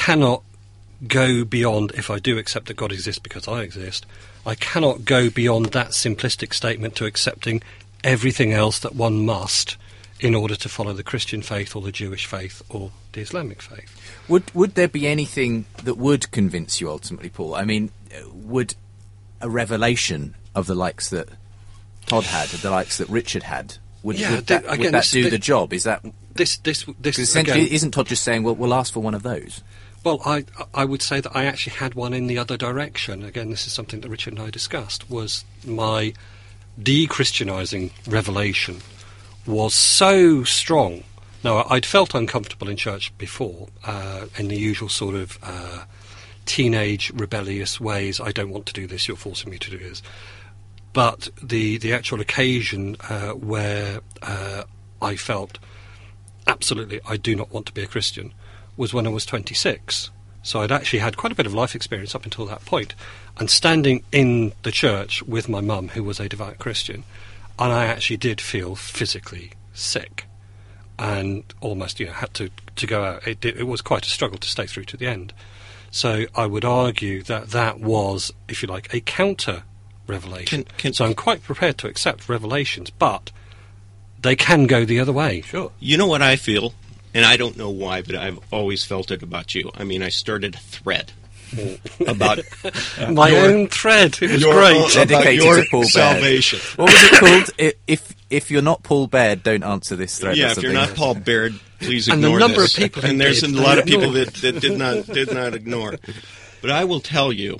cannot go beyond, if I do accept that God exists because I exist, I cannot go beyond that simplistic statement to accepting everything else that one must in order to follow the Christian faith or the Jewish faith or the Islamic faith. Would there be anything that would convince you ultimately, Paul? I mean, would a revelation of the likes that Todd had, of the likes that Richard had, would that do the job? Is that this essentially, again, isn't Todd just saying, well, we'll ask for one of those? Well, I would say that I actually had one in the other direction. Again, this is something that Richard and I discussed, was my de-Christianising revelation was so strong. Now, I'd felt uncomfortable in church before, in the usual sort of teenage rebellious ways. I don't want to do this, you're forcing me to do this. But the actual occasion where I felt absolutely I do not want to be a Christian was when I was 26. So I'd actually had quite a bit of life experience up until that point, and standing in the church with my mum, who was a devout Christian, and I actually did feel physically sick and almost had to go out. It was quite a struggle to stay through to the end. So I would argue that was, if you like, a counter revelation. So I'm quite prepared to accept revelations, but they can go the other way. Sure. You know what I feel? And I don't know why, but I've always felt it about you. I mean, I started a thread about my own thread. It was great. Dedicated your to Paul salvation. Baird. What was it called? If you're not Paul Baird, don't answer this thread. Yeah, if you're not Paul Baird, please and ignore the number this. Of people and there's a lot of people that did not ignore. But I will tell you,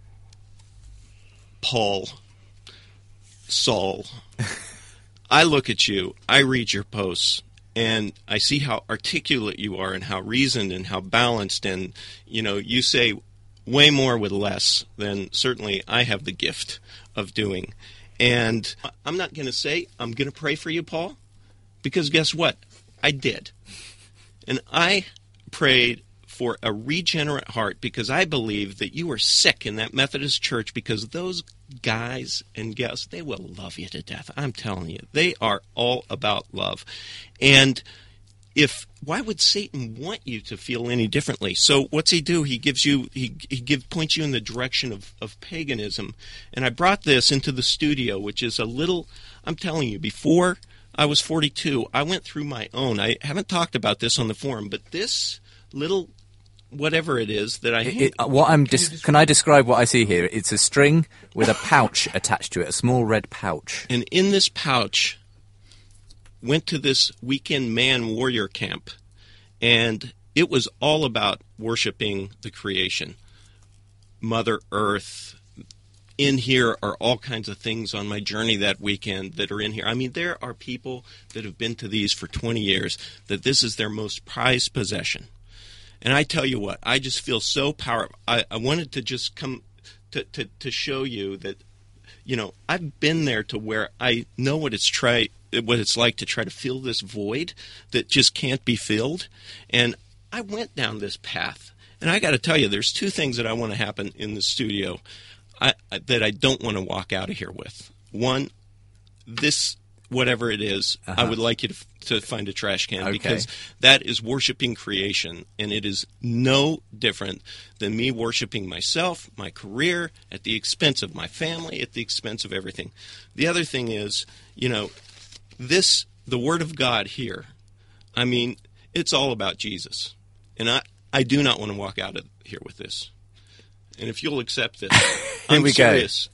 Paul, Saul, I look at you, I read your posts, and I see how articulate you are and how reasoned and how balanced, and you say way more with less than certainly I have the gift of doing. And I'm not going to say I'm going to pray for you, Paul, because guess what? I did. And I prayed for a regenerate heart because I believe that you were sick in that Methodist church, because those guys and gals, they will love you to death. I'm telling you, they are all about love. And why would Satan want you to feel any differently? So what's he do? He gives you, points you in the direction of paganism. And I brought this into the studio, which is a little, I'm telling you, before I was 42, I went through my own. I haven't talked about this on the forum, but this little whatever it is that I can I describe what I see here? It's a string with a pouch attached to it, a small red pouch. And in this pouch, went to this weekend man warrior camp, and it was all about worshiping the creation, Mother Earth. In here are all kinds of things on my journey that weekend that are in here. I mean, there are people that have been to these for 20 years that this is their most prized possession. And I tell you what, I just feel so powerful. I wanted to just come to show you that, I've been there to where I know what it's like to try to fill this void that just can't be filled. And I went down this path. And I got to tell you, there's two things that I want to happen in the studio that I don't want to walk out of here with. One, this, whatever it is, I would like you to find a trash can, because that is worshiping creation, and it is no different than me worshiping myself, my career, at the expense of my family, at the expense of everything. The other thing is, the Word of God here, I mean, it's all about Jesus. And I do not want to walk out of here with this. And if you'll accept this, I'm serious.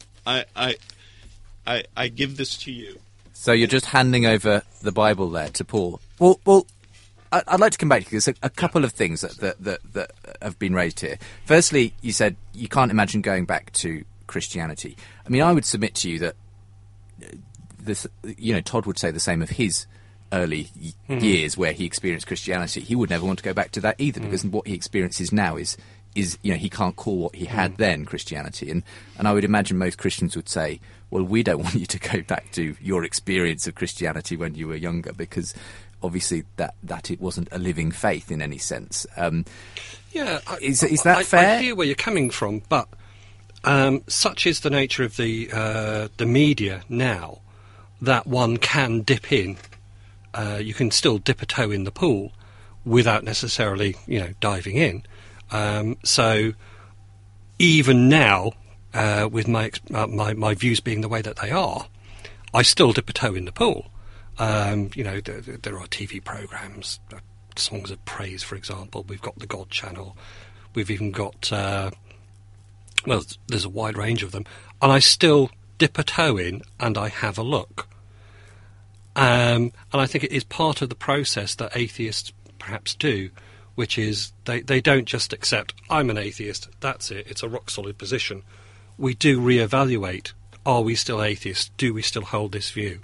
I give this to you. So you're just handing over the Bible there to Paul. Well, I'd like to come back to you. There's a couple of things that have been raised here. Firstly, you said you can't imagine going back to Christianity. I mean, I would submit to you that this, Todd would say the same of his early years where he experienced Christianity. He would never want to go back to that either, because what he experiences now is he can't call what he had then Christianity. And I would imagine most Christians would say, well, we don't want you to go back to your experience of Christianity when you were younger, because obviously that it wasn't a living faith in any sense. Is that fair? I hear where you're coming from, but such is the nature of the media now that one can dip in. You can still dip a toe in the pool without necessarily, diving in. So even now, with my views being the way that they are, I still dip a toe in the pool. You know, there are TV programmes, Songs of Praise, for example. We've got the God Channel. We've even got, well, there's a wide range of them. And I still dip a toe in and I have a look. And I think it is part of the process that atheists perhaps do, which is they don't just accept, I'm an atheist, that's it, it's a rock-solid position. We do reevaluate, are we still atheists? Do we still hold this view?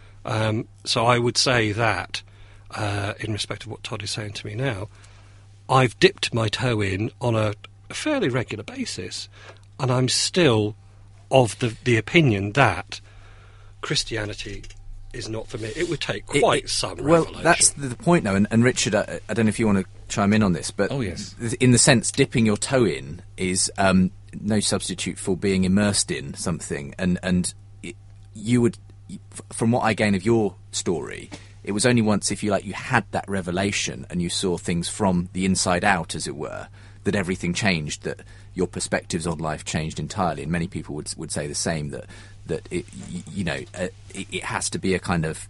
So I would say that, in respect of what Todd is saying to me now, I've dipped my toe in on a fairly regular basis, and I'm still of the opinion that Christianity is not for me. It would take quite some revelation. Well, that's the point, though. And Richard, I don't know if you want to chime in on this, but Oh, yes. in the sense, dipping your toe in is no substitute for being immersed in something. And you would, from what I gain of your story, it was only once, if you like, you had that revelation and you saw things from the inside out, as it were, that everything changed, that your perspectives on life changed entirely. And many people would say the same, that it, you know, it has to be a kind of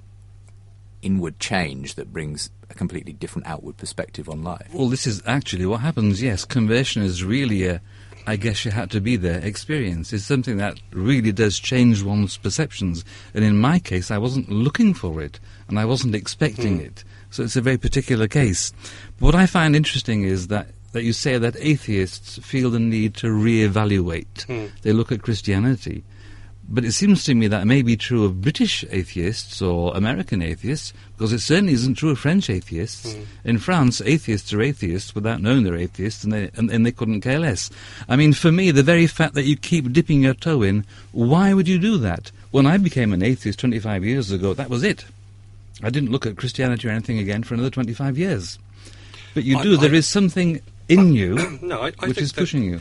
inward change that brings a completely different outward perspective on life. Well, this is actually what happens, yes. Conversion is really a, I guess you had to be there, experience. It's something that really does change one's perceptions. And in my case, I wasn't looking for it, and I wasn't expecting it. So it's a very particular case. But what I find interesting is that you say that atheists feel the need to reevaluate. They look at Christianity. But it seems to me that may be true of British atheists or American atheists, because it certainly isn't true of French atheists. In France, atheists are atheists without knowing they're atheists, and they couldn't care less. I mean, for me, the very fact that you keep dipping your toe in, why would you do that? When I became an atheist 25 years ago, that was it. I didn't look at Christianity or anything again for another 25 years. But you do. There is something in you which is pushing you.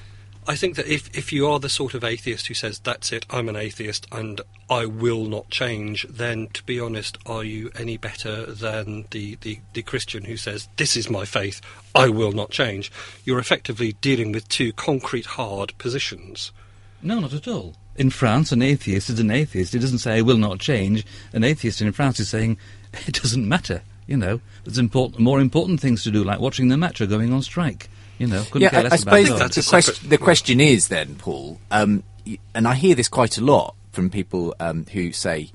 I think that if you are the sort of atheist who says, that's it, I'm an atheist and I will not change, then, to be honest, are you any better than the Christian who says, this is my faith, I will not change? You're effectively dealing with two concrete, hard positions. No, not at all. In France, an atheist is an atheist. It doesn't say, I will not change. An atheist in France is saying, it doesn't matter, you know. There's more important things to do, like watching the match or going on strike. You know, couldn't care less I suppose about the question is then, Paul, and I hear this quite a lot from people who say,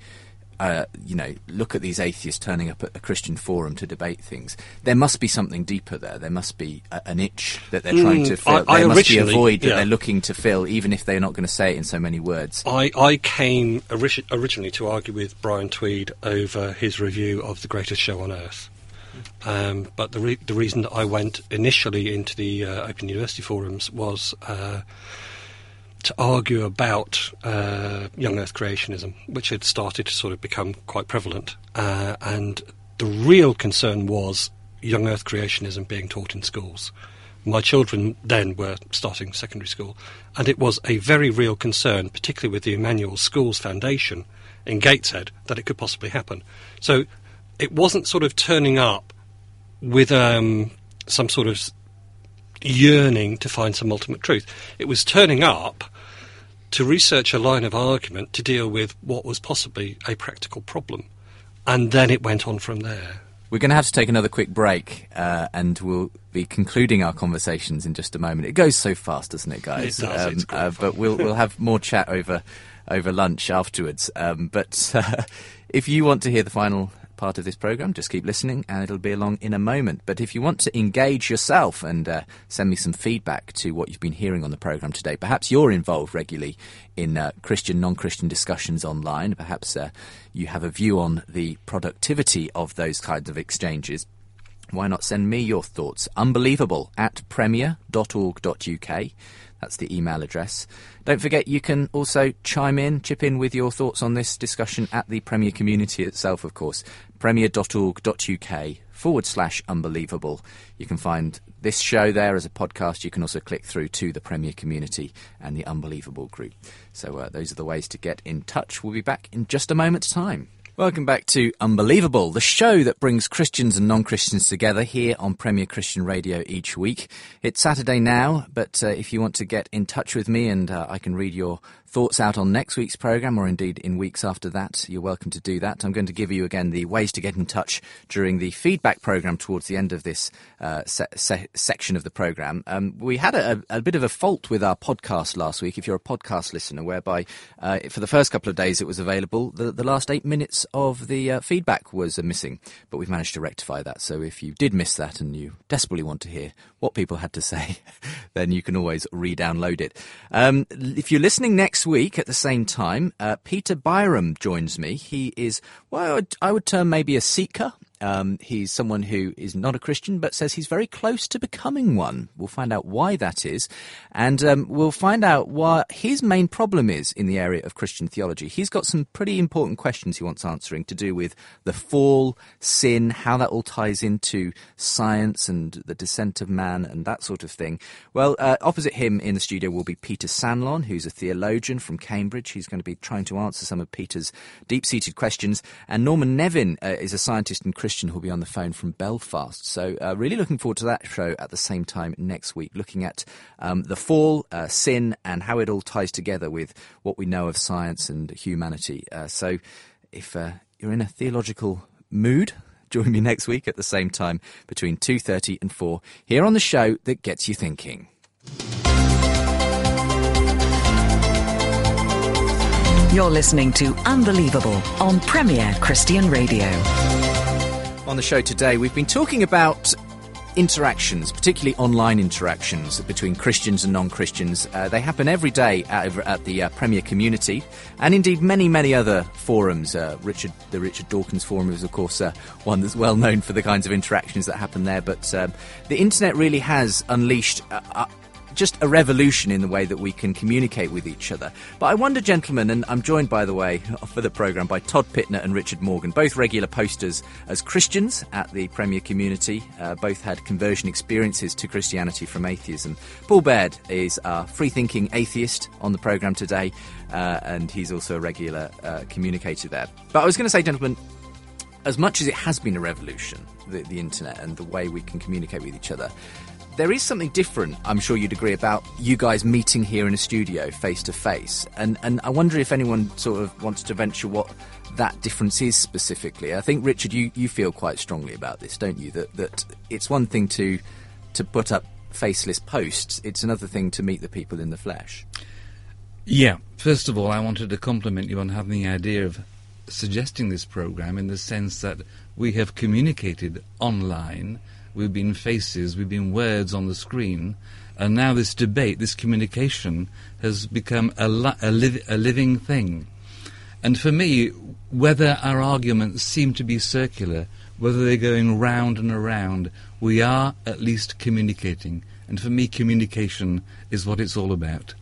you know, look at these atheists turning up at a Christian forum to debate things. There must be something deeper there. There must be an itch that they're trying to fill. There must be a void that they're looking to fill, even if they're not going to say it in so many words. I came originally to argue with Brian Tweed over his review of The Greatest Show on Earth. But the reason that I went initially into the Open University forums was to argue about young Earth creationism, which had started to sort of become quite prevalent. And the real concern was young Earth creationism being taught in schools. My children then were starting secondary school, and it was a very real concern, particularly with the Emmanuel Schools Foundation in Gateshead, that it could possibly happen. So it wasn't sort of turning up with some sort of yearning to find some ultimate truth. It was turning up to research a line of argument to deal with what was possibly a practical problem. And then it went on from there. We're going to have to take another quick break, and we'll be concluding our conversations in just a moment. It goes so fast, doesn't it, guys? It does. It's great but we'll have more chat over lunch afterwards. But if you want to hear the final part of this programme, just keep listening and it'll be along in a moment. But if you want to engage yourself and send me some feedback to what you've been hearing on the programme today, perhaps you're involved regularly in Christian, non-Christian discussions online, perhaps you have a view on the productivity of those kinds of exchanges, why not send me your thoughts? unbelievable@premier.org.uk. That's the email address. Don't forget you can also chip in with your thoughts on this discussion at the Premier community itself, of course. premier.org.uk/unbelievable. You can find this show there as a podcast. You can also click through to the Premier community and the Unbelievable group. So those are the ways to get in touch. We'll be back in just a moment's time. Welcome back to Unbelievable, the show that brings Christians and non-Christians together here on Premier Christian Radio each week. It's Saturday now, but if you want to get in touch with me and I can read your thoughts out on next week's programme, or indeed in weeks after that, you're welcome to do that. I'm going to give you again the ways to get in touch during the feedback programme towards the end of this section of the programme. We had a bit of a fault with our podcast last week, if you're a podcast listener, whereby for the first couple of days it was available. The last 8 minutes of the feedback was missing, but we've managed to rectify that. So if you did miss that and you desperately want to hear what people had to say, then you can always re-download it. If you're listening next week at the same time, Peter Byram joins me. He is, well, I would term maybe a seeker. He's someone who is not a Christian but says he's very close to becoming one. We'll find out why that is, and we'll find out what his main problem is in the area of Christian theology. He's got some pretty important questions he wants answering to do with the fall, sin, how that all ties into science and the descent of man and that sort of thing. Well, opposite him in the studio will be Peter Sanlon, who's a theologian from Cambridge. He's going to be trying to answer some of Peter's deep-seated questions, and Norman Nevin is a scientist and Christian who'll be on the phone from Belfast. So really looking forward to that show at the same time next week, looking at the fall, sin, and how it all ties together with what we know of science and humanity. So if you're in a theological mood, join me next week at the same time between 2:30 and 4 here on the show that gets you thinking. You're listening to Unbelievable on Premier Christian Radio. On the show today, we've been talking about interactions, particularly online interactions between Christians and non-Christians. They happen every day at the Premier Community, and indeed many other forums. The Richard Dawkins Forum is, of course, one that's well known for the kinds of interactions that happen there. But the internet really has unleashed just a revolution in the way that we can communicate with each other. But I wonder, gentlemen, and I'm joined, by the way, for the programme by Todd Pittner and Richard Morgan, both regular posters as Christians at the Premier Community, both had conversion experiences to Christianity from atheism. Paul Baird is a free-thinking atheist on the programme today, and he's also a regular communicator there. But I was going to say, gentlemen, as much as it has been a revolution, the internet and the way we can communicate with each other, there is something different, I'm sure you'd agree, about you guys meeting here in a studio face to face. And I wonder if anyone sort of wants to venture what that difference is specifically. I think, Richard, you feel quite strongly about this, don't you? That it's one thing to put up faceless posts. It's another thing to meet the people in the flesh. Yeah. First of all, I wanted to compliment you on having the idea of suggesting this programme, in the sense that we have communicated online. We've been faces, we've been words on the screen, and now this debate, this communication, has become a living thing. And for me, whether our arguments seem to be circular, whether they're going round and around, we are at least communicating. And for me, communication is what it's all about.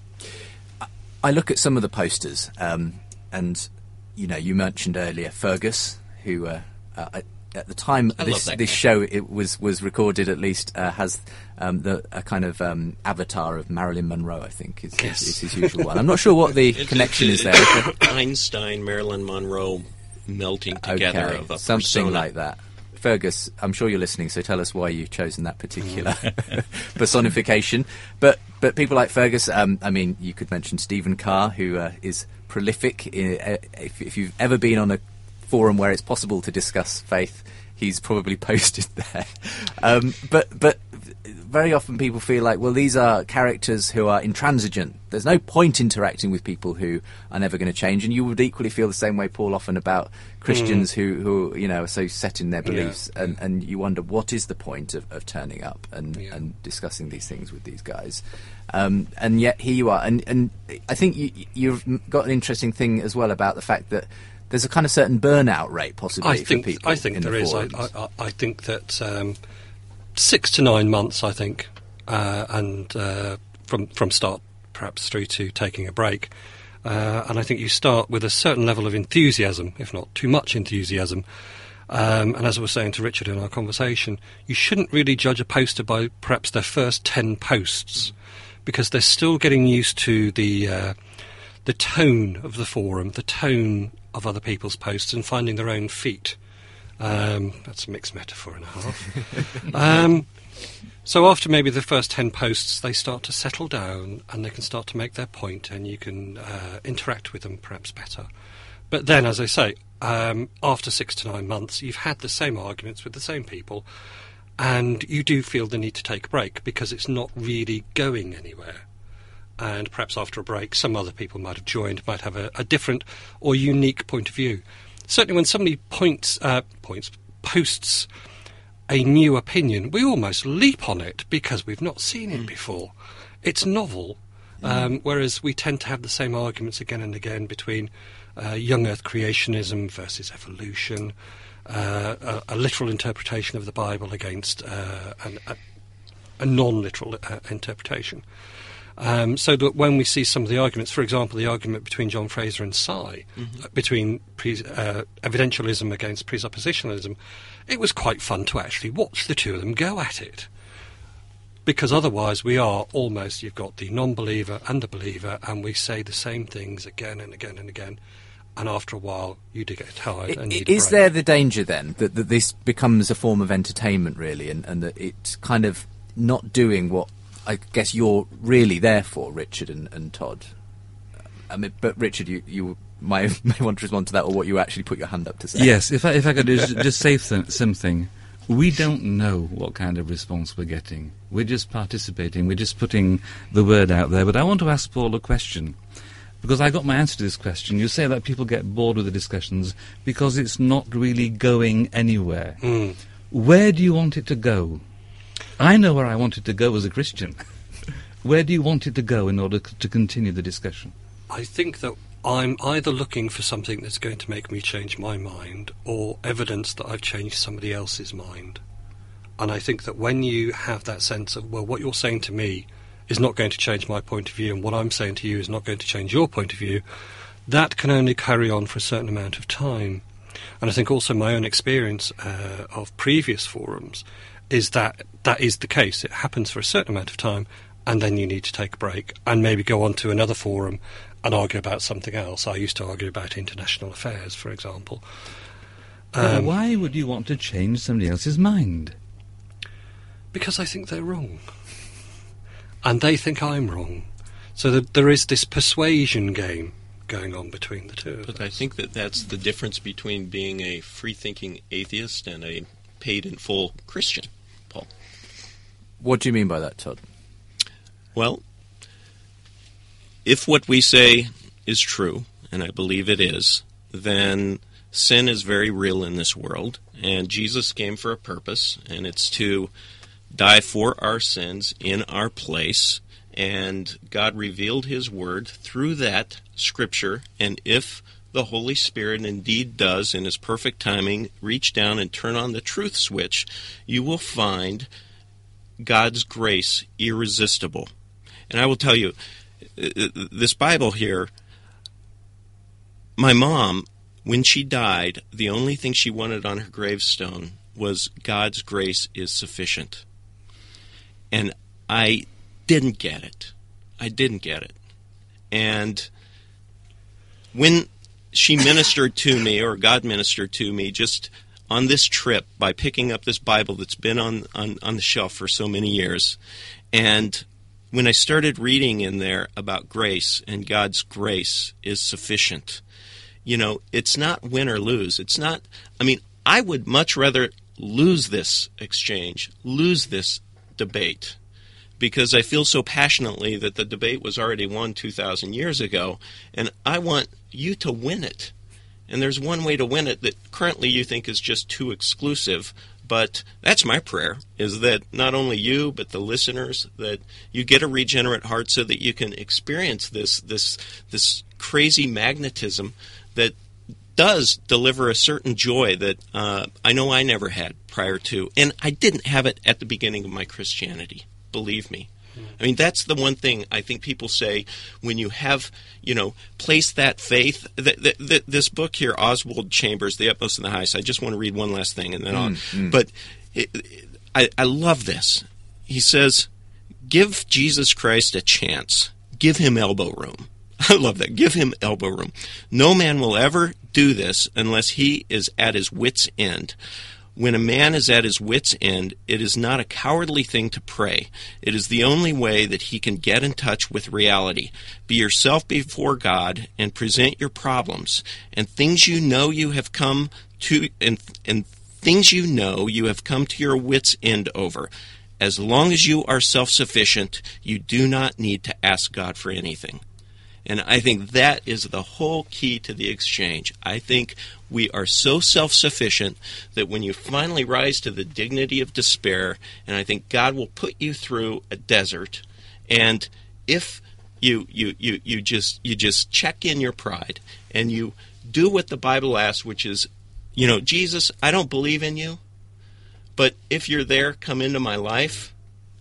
I look at some of the posters, and, you know, you mentioned earlier Fergus, who... at the time this show it was recorded, at least has a kind of avatar of Marilyn Monroe, I think, is his usual one. I'm not sure what the connection is there. Einstein, Marilyn Monroe melting together of a something persona. like that. Fergus, I'm sure you're listening, so tell us why you've chosen that particular personification. But people like Fergus, I mean, you could mention Stephen Carr, who is prolific. If you've ever been on a forum where it's possible to discuss faith, he's probably posted there. But very often people feel like, well, these are characters who are intransigent. There's no point interacting with people who are never going to change. And you would equally feel the same way, Paul, often about Christians who you know, are so set in their beliefs. Yeah. And you wonder, what is the point of turning up and discussing these things with these guys? And yet here you are. And I think you've got an interesting thing as well about the fact that there's a kind of certain burnout rate, possibly, for people. I think there is. I think that 6 to 9 months, I think, and from start perhaps through to taking a break. And I think you start with a certain level of enthusiasm, if not too much enthusiasm. And as I was saying to Richard in our conversation, you shouldn't really judge a poster by perhaps their first 10 posts, because they're still getting used to the tone of the forum, the tone of other people's posts and finding their own feet. That's a mixed metaphor and a half. So after maybe the first 10 posts, they start to settle down and they can start to make their point, and you can interact with them perhaps better. But then, as I say, after 6 to 9 months, you've had the same arguments with the same people, and you do feel the need to take a break because it's not really going anywhere. And perhaps after a break, some other people might have joined, might have a different or unique point of view. Certainly when somebody posts a new opinion, we almost leap on it because we've not seen it before. It's novel, whereas we tend to have the same arguments again and again between young earth creationism versus evolution, a literal interpretation of the Bible against a non-literal interpretation. So that when we see some of the arguments, for example, the argument between John Fraser and Sy, between evidentialism against presuppositionalism, it was quite fun to actually watch the two of them go at it. Because otherwise we are almost, you've got the non-believer and the believer, and we say the same things again and again and again, and after a while you do get tired and need a break. Is there the danger then that this becomes a form of entertainment really, and that it's kind of not doing what I guess you're really there for, Richard and Todd? I mean, but Richard, you may want to respond to that, or what you actually put your hand up to say. Yes, if I could just say something. We don't know what kind of response we're getting. We're just participating. We're just putting the word out there. But I want to ask Paul a question, because I got my answer to this question. You say that people get bored with the discussions because it's not really going anywhere. Where do you want it to go? I know where I want it to go as a Christian. Where do you want it to go in order to continue the discussion? I think that I'm either looking for something that's going to make me change my mind, or evidence that I've changed somebody else's mind. And I think that when you have that sense of, well, what you're saying to me is not going to change my point of view, and what I'm saying to you is not going to change your point of view, that can only carry on for a certain amount of time. And I think also my own experience of previous forums is that is the case. It happens for a certain amount of time, and then you need to take a break and maybe go on to another forum and argue about something else. I used to argue about international affairs, for example. Why would you want to change somebody else's mind? Because I think they're wrong. And they think I'm wrong. So that there is this persuasion game going on between the two of us. But I think that's the difference between being a free-thinking atheist and a paid-in-full Christian, Paul. What do you mean by that, Todd? Well, if what we say is true, and I believe it is, then sin is very real in this world, and Jesus came for a purpose, and it's to die for our sins in our place, and God revealed His Word through that Scripture, and if the Holy Spirit indeed does, in His perfect timing, reach down and turn on the truth switch, you will find God's grace irresistible. And I will tell you, this Bible here, my mom, when she died, the only thing she wanted on her gravestone was God's grace is sufficient. And I didn't get it. And when she ministered to me, or God ministered to me, just on this trip by picking up this Bible that's been on the shelf for so many years, and when I started reading in there about grace and God's grace is sufficient, it's not win or lose. It's not, I would much rather lose this exchange, lose this debate, because I feel so passionately that the debate was already won 2,000 years ago, and I want you to win it. And there's one way to win it that currently you think is just too exclusive, but that's my prayer, is that not only you, but the listeners, that you get a regenerate heart so that you can experience this crazy magnetism that does deliver a certain joy that I know I never had prior to. And I didn't have it at the beginning of my Christianity, believe me. That's the one thing I think people say when you have, placed that faith. This book here, Oswald Chambers, The Utmost and the Highest, I just want to read one last thing and then on. But I love this. He says, give Jesus Christ a chance. Give Him elbow room. I love that. Give Him elbow room. No man will ever do this unless he is at his wit's end. When a man is at his wit's end, it is not a cowardly thing to pray. It is the only way that he can get in touch with reality. Be yourself before God and present your problems and things you know you have come to and things you know you have come to your wit's end over. As long as you are self-sufficient, you do not need to ask God for anything. And I think that is the whole key to the exchange. I think we are so self-sufficient that when you finally rise to the dignity of despair, and I think God will put you through a desert, and if you just check in your pride and you do what the Bible asks, which is, Jesus, I don't believe in you, but if you're there, come into my life.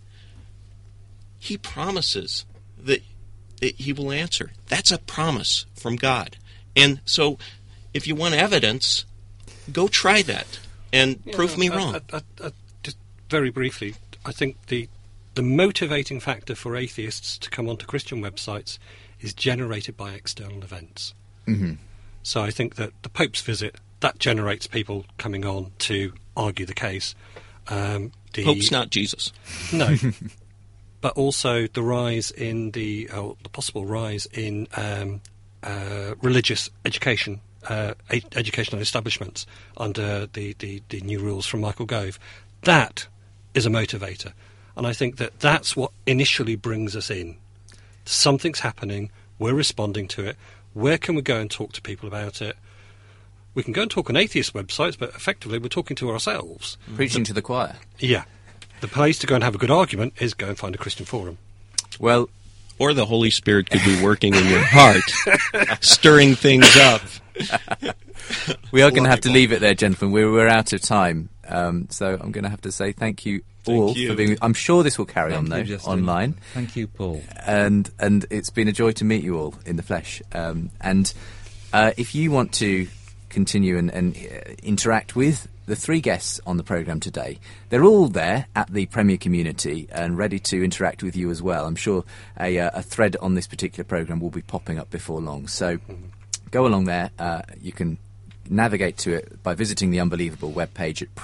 He promises that he will answer. That's a promise from God. And so if you want evidence, go try that and prove me wrong. Just very briefly, I think the motivating factor for atheists to come onto Christian websites is generated by external events. Mm-hmm. So I think that the Pope's visit, that generates people coming on to argue the case. Pope's not Jesus. No. But also the rise in the possible rise in religious education, educational establishments under the new rules from Michael Gove. That is a motivator. And I think that that's what initially brings us in. Something's happening, we're responding to it. Where can we go and talk to people about it? We can go and talk on atheist websites, but effectively we're talking to ourselves. Preaching to the choir. Yeah. The place to go and have a good argument is go and find a Christian forum. Well, or the Holy Spirit could be working in your heart, stirring things up. We are going to have to leave it there, gentlemen. We're out of time. So I'm going to have to say thank you all for being. I'm sure this will carry on though online. Thank you, Paul. And it's been a joy to meet you all in the flesh. And if you want to continue and interact with the three guests on the programme today, they're all there at the Premier Community and ready to interact with you as well. I'm sure a thread on this particular programme will be popping up before long. So go along there. You can navigate to it by visiting the Unbelievable webpage at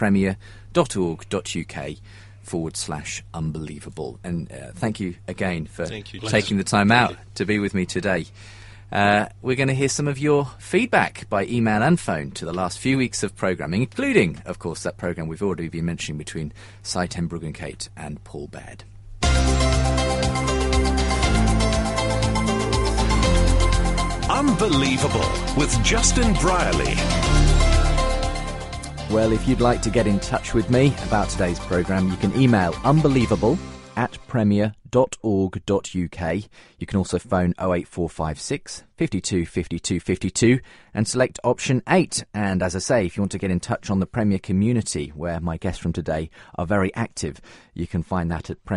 premier.org.uk/unbelievable. And thank you again for taking the time out to be with me today. We're going to hear some of your feedback by email and phone to the last few weeks of programming, including, of course, that programme we've already been mentioning between Si ten Bruggencate and Paul Baird. Unbelievable with Justin Brierley. Well, if you'd like to get in touch with me about today's programme, you can email unbelievable@premier.org.uk. You can also phone 08456 52 52 52 and select option 8. And as I say, if you want to get in touch on the Premier Community, where my guests from today are very active, you can find that at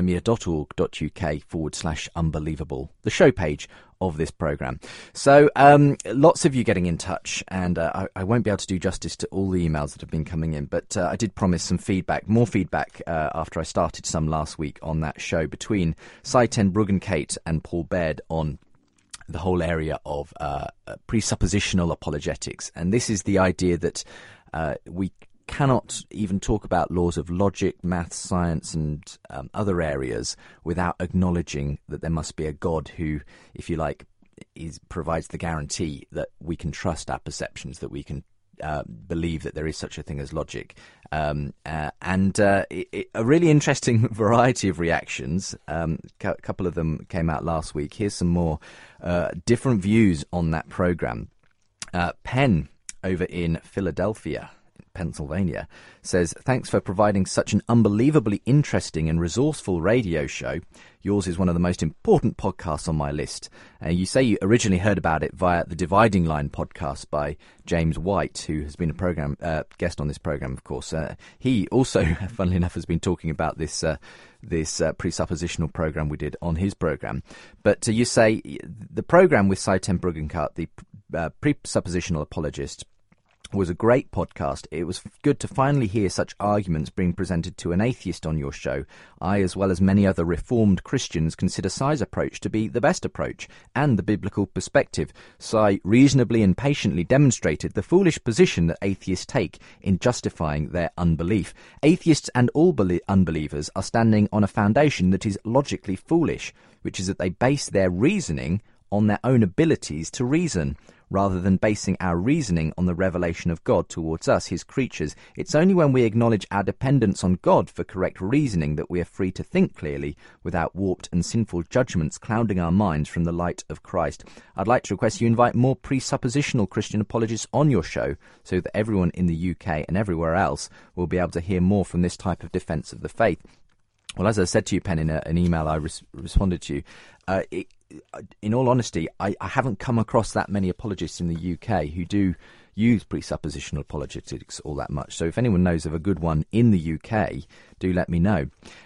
premier.org.uk/unbelievable, the show page of this programme. So lots of you getting in touch, and I won't be able to do justice to all the emails that have been coming in, but I did promise some feedback, more feedback after I started some last week on that show between Si ten Bruggencate and Paul Baird on the whole area of presuppositional apologetics. And this is the idea that we cannot even talk about laws of logic, maths, science and other areas without acknowledging that there must be a God who, if you like, provides the guarantee that we can trust our perceptions, that we can believe that there is such a thing as logic. A really interesting variety of reactions. A couple of them came out last week. Here's some more different views on that programme. Penn over in Philadelphia, Pennsylvania, says, thanks for providing such an unbelievably interesting and resourceful radio show. Yours is one of the most important podcasts on my list. You say you originally heard about it via the Dividing Line podcast by James White, who has been a guest on this programme, of course. He also, funnily enough, has been talking about this presuppositional programme we did on his programme. But you say the programme with Si ten Bruggencate, the presuppositional apologist, was a great podcast. It was good to finally hear such arguments being presented to an atheist on your show. I, as well as many other Reformed Christians, consider Si's approach to be the best approach and the biblical perspective. Si reasonably and patiently demonstrated the foolish position that atheists take in justifying their unbelief. Atheists and all unbelievers are standing on a foundation that is logically foolish, which is that they base their reasoning on their own abilities to reason, rather than basing our reasoning on the revelation of God towards us, his creatures. It's only when we acknowledge our dependence on God for correct reasoning that we are free to think clearly without warped and sinful judgments clouding our minds from the light of Christ. I'd like to request you invite more presuppositional Christian apologists on your show so that everyone in the UK and everywhere else will be able to hear more from this type of defence of the faith. Well, as I said to you, Pen, in an email I responded to you, in all honesty, I haven't come across that many apologists in the UK who do use presuppositional apologetics all that much. So if anyone knows of a good one in the UK, do let me know.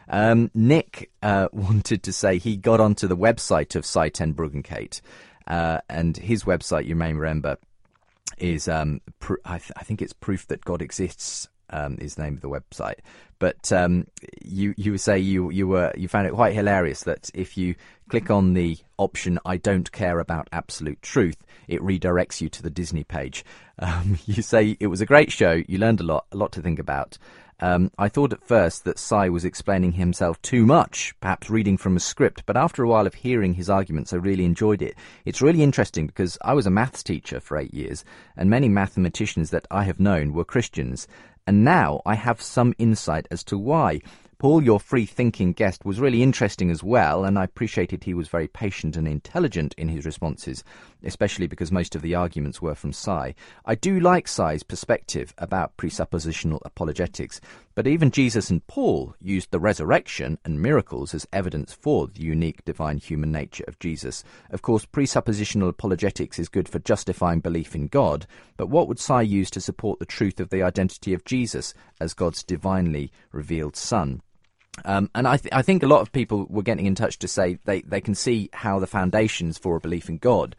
Nick wanted to say he got onto the website of Si ten Bruggencate, and his website, you may remember, is I think it's Proof That God Exists. Is the name of the website, but you would say you found it quite hilarious that if you click on the option "I don't care about absolute truth," it redirects you to the Disney page. You say it was a great show, you learned a lot to think about. I thought at first that Si was explaining himself too much, perhaps reading from a script, but after a while of hearing his arguments, I really enjoyed it. It's really interesting because I was a maths teacher for 8 years, and many mathematicians that I have known were Christians. And now I have some insight as to why. Paul, your free-thinking guest, was really interesting as well, and I appreciated he was very patient and intelligent in his responses, especially because most of the arguments were from Si. I do like Si's perspective about presuppositional apologetics, but even Jesus and Paul used the resurrection and miracles as evidence for the unique divine human nature of Jesus. Of course, presuppositional apologetics is good for justifying belief in God, but what would Si use to support the truth of the identity of Jesus as God's divinely revealed Son? And I think a lot of people were getting in touch to say they can see how the foundations for a belief in God,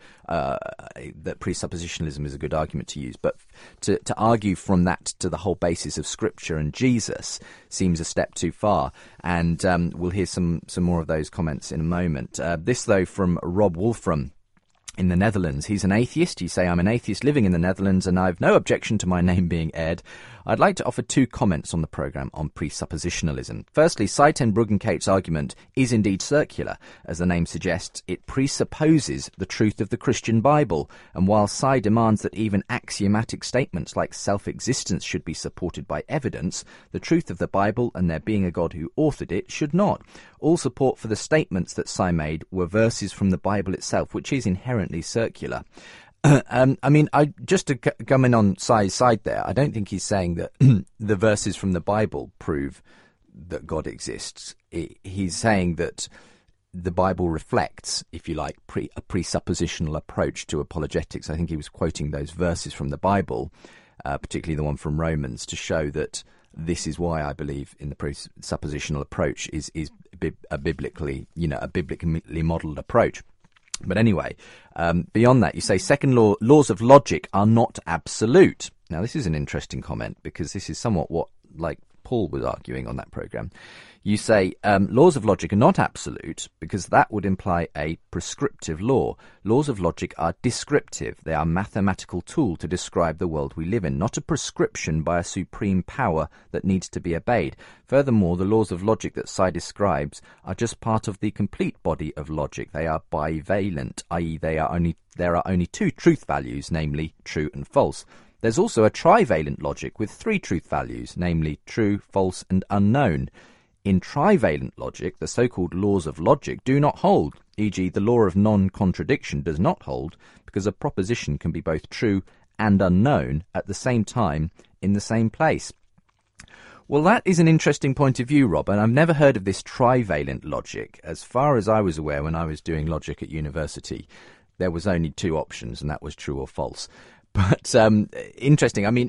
that presuppositionalism is a good argument to use, but to argue from that to the whole basis of Scripture and Jesus seems a step too far. And we'll hear some more of those comments in a moment. This, though, from Rob Wolfram in the Netherlands. He's an atheist. You say, I'm an atheist living in the Netherlands and I've no objection to my name being aired. I'd like to offer 2 comments on the programme on presuppositionalism. Firstly, Si ten Bruggencate's argument is indeed circular. As the name suggests, it presupposes the truth of the Christian Bible, and while Si demands that even axiomatic statements like self-existence should be supported by evidence, the truth of the Bible and there being a God who authored it should not. All support for the statements that Si made were verses from the Bible itself, which is inherently circular. I mean, just to come in on Si's side there, I don't think he's saying that the verses from the Bible prove that God exists. He's saying that the Bible reflects, if you like, a presuppositional approach to apologetics. I think he was quoting those verses from the Bible, particularly the one from Romans, to show that this is why I believe in the presuppositional approach is a biblically modelled approach. But anyway, beyond that, you say second laws of logic are not absolute. Now, this is an interesting comment because this is somewhat what, like Paul was arguing on that programme. You say laws of logic are not absolute because that would imply a prescriptive law. Laws of logic are descriptive. They are a mathematical tool to describe the world we live in, not a prescription by a supreme power that needs to be obeyed. Furthermore, the laws of logic that Si describes are just part of the complete body of logic. They are bivalent, i.e. there are only 2 truth values, namely true and false. There's also a trivalent logic with 3 truth values, namely true, false, and unknown. In trivalent logic, the so-called laws of logic do not hold, e.g. the law of non-contradiction does not hold because a proposition can be both true and unknown at the same time in the same place. Well, that is an interesting point of view, Rob, and I've never heard of this trivalent logic. As far as I was aware when I was doing logic at university, there was only 2 options, and that was true or false. But interesting. I mean,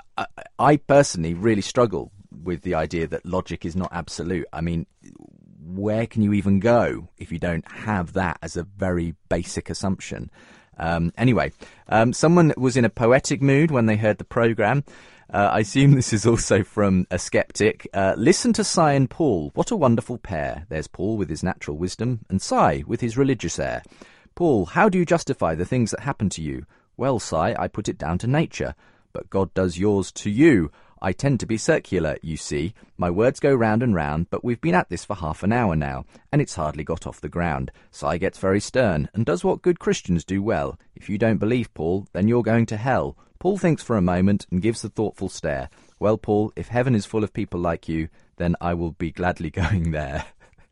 I personally really struggle with the idea that logic is not absolute. I mean, where can you even go if you don't have that as a very basic assumption? Anyway, someone was in a poetic mood when they heard the programme. I assume this is also from a skeptic. Listen to Si and Paul. What a wonderful pair. There's Paul with his natural wisdom and Si with his religious air. Paul, how do you justify the things that happen to you? Well, Si, I put it down to nature. But God does yours to you. I tend to be circular, you see. My words go round and round, but we've been at this for half an hour now, and it's hardly got off the ground. Si gets very stern, and does what good Christians do well. If you don't believe Paul, then you're going to hell. Paul thinks for a moment and gives the thoughtful stare. Well, Paul, if heaven is full of people like you, then I will be gladly going there.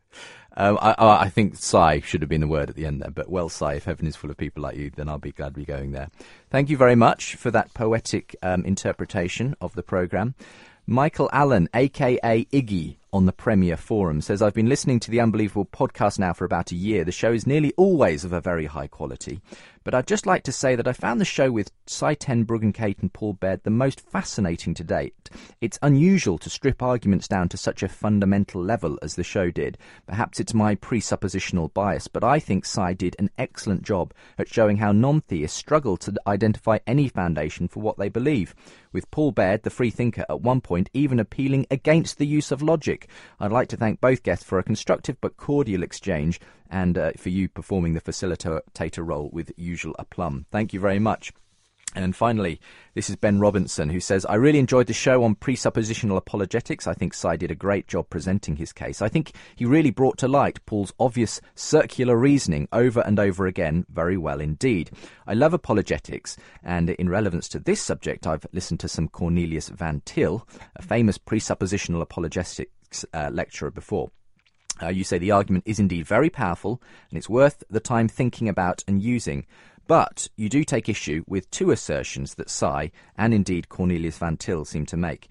I think Si should have been the word at the end there, but well, Si, if heaven is full of people like you, then I'll be gladly going there. Thank you very much for that poetic interpretation of the programme. Michael Allen, a.k.a. Iggy, on the Premier Forum, says, I've been listening to the Unbelievable podcast now for about a year. The show is nearly always of a very high quality. But I'd just like to say that I found the show with Si Ten, Bruggen Kate and Paul Baird the most fascinating to date. It's unusual to strip arguments down to such a fundamental level as the show did. Perhaps it's my presuppositional bias, but I think Si did an excellent job at showing how non-theists struggle to identify any foundation for what they believe, with Paul Baird, the free thinker, at one point even appealing against the use of logic. I'd like to thank both guests for a constructive but cordial exchange, and for you performing the facilitator role with usual aplomb. Thank you very much. And finally, this is Ben Robinson, who says, I really enjoyed the show on presuppositional apologetics. I think Si did a great job presenting his case. I think he really brought to light Paul's obvious circular reasoning over and over again very well indeed. I love apologetics, and in relevance to this subject, I've listened to some Cornelius Van Til, a famous presuppositional apologetics lecturer before. You say the argument is indeed very powerful, and it's worth the time thinking about and using. But you do take issue with two assertions that Si and indeed Cornelius Van Til seem to make.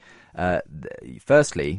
Firstly,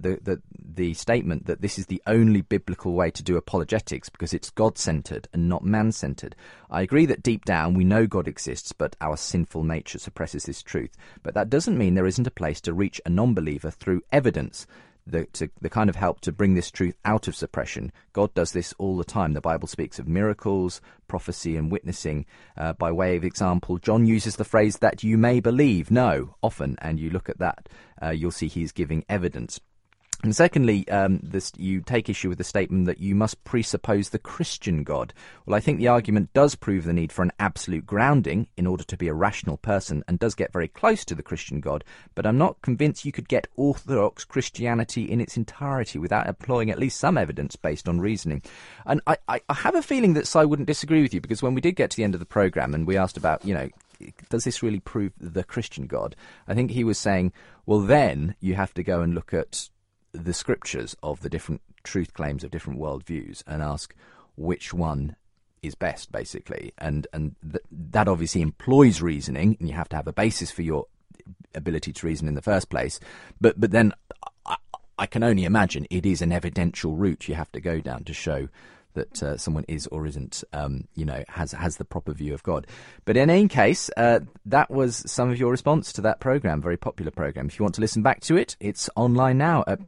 the statement that this is the only biblical way to do apologetics because it's God-centred and not man-centred. I agree that deep down we know God exists, but our sinful nature suppresses this truth. But that doesn't mean there isn't a place to reach a non-believer through evidence. The kind of help to bring this truth out of suppression. God does this all the time. The Bible speaks of miracles, prophecy and witnessing. By way of example, John uses the phrase that you may believe, no, often, and you look at that, you'll see he's giving evidence. And secondly, you take issue with the statement that you must presuppose the Christian God. Well, I think the argument does prove the need for an absolute grounding in order to be a rational person and does get very close to the Christian God, but I'm not convinced you could get Orthodox Christianity in its entirety without employing at least some evidence based on reasoning. And I have a feeling that Si wouldn't disagree with you, because when we did get to the end of the programme and we asked about, does this really prove the Christian God? I think he was saying, well, then you have to go and look at the scriptures of the different truth claims of different worldviews and ask which one is best, basically. And that obviously employs reasoning, and you have to have a basis for your ability to reason in the first place. But then I can only imagine it is an evidential route you have to go down to show that someone is or isn't, has the proper view of God. But in any case, that was some of your response to that programme, very popular programme. If you want to listen back to it, it's online now at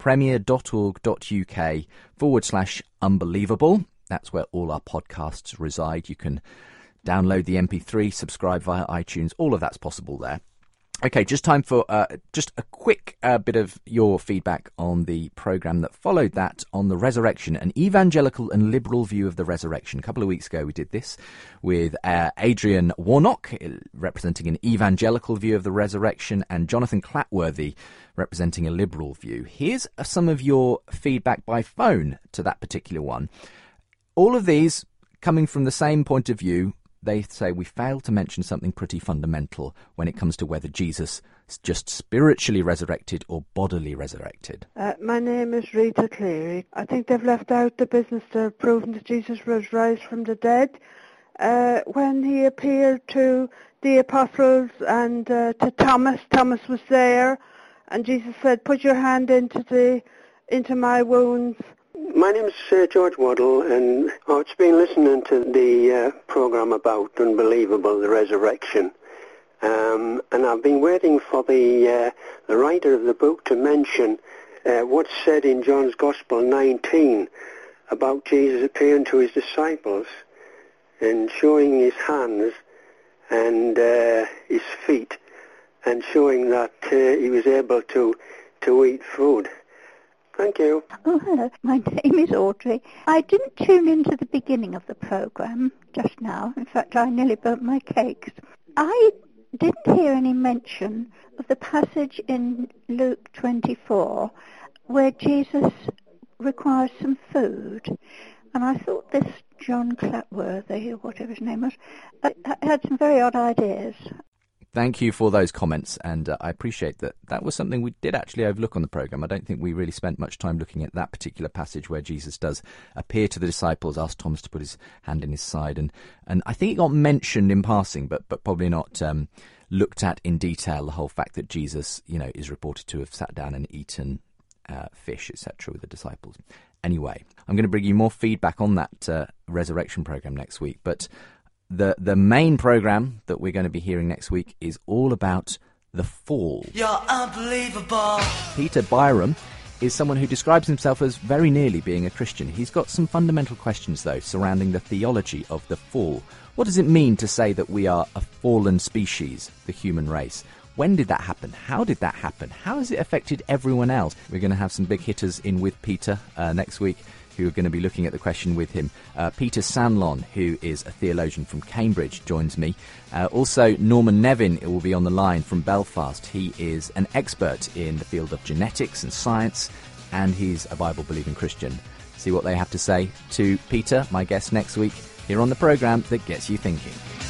premier.org.uk/unbelievable. That's where all our podcasts reside. You can download the MP3, subscribe via iTunes. All of that's possible there. Okay, just time for just a quick bit of your feedback on the programme that followed that on the resurrection, an evangelical and liberal view of the resurrection. A couple of weeks ago we did this with Adrian Warnock, representing an evangelical view of the resurrection, and Jonathan Clatworthy, representing a liberal view. Here's some of your feedback by phone to that particular one. All of these coming from the same point of view. They say we fail to mention something pretty fundamental when it comes to whether Jesus is just spiritually resurrected or bodily resurrected. My name is Rita Cleary. I think they've left out the business of proving that Jesus was raised from the dead. When he appeared to the apostles and to Thomas, Thomas was there, and Jesus said, "Put your hand into my wounds." My name is George Waddle, and I've been listening to the programme about Unbelievable, the resurrection, and I've been waiting for the writer of the book to mention what's said in John's Gospel 19 about Jesus appearing to his disciples. and showing his hands and his feet, and showing that he was able to eat food. Thank you. Oh, hello. My name is Audrey. I didn't tune into the beginning of the programme just now. In fact, I nearly burnt my cakes. I didn't hear any mention of the passage in Luke 24 where Jesus requires some food. And I thought this John Clapworthy, or whatever his name was, had some very odd ideas. Thank you for those comments, and I appreciate that. That was something we did actually overlook on the programme. I don't think we really spent much time looking at that particular passage where Jesus does appear to the disciples, ask Thomas to put his hand in his side, and I think it got mentioned in passing, but probably not looked at in detail, the whole fact that Jesus, is reported to have sat down and eaten fish, etc., with the disciples. Anyway, I'm going to bring you more feedback on that resurrection programme next week, but the main programme that we're going to be hearing next week is all about the fall. You're unbelievable. Peter Byram is someone who describes himself as very nearly being a Christian. He's got some fundamental questions, though, surrounding the theology of the fall. What does it mean to say that we are a fallen species, the human race? When did that happen? How did that happen? How has it affected everyone else? We're going to have some big hitters in with Peter next week, who are going to be looking at the question with him. Peter Sanlon, who is a theologian from Cambridge, joins me. Also, Norman Nevin will be on the line from Belfast. He is an expert in the field of genetics and science, and he's a Bible-believing Christian. See what they have to say to Peter, my guest next week, here on the programme that gets you thinking.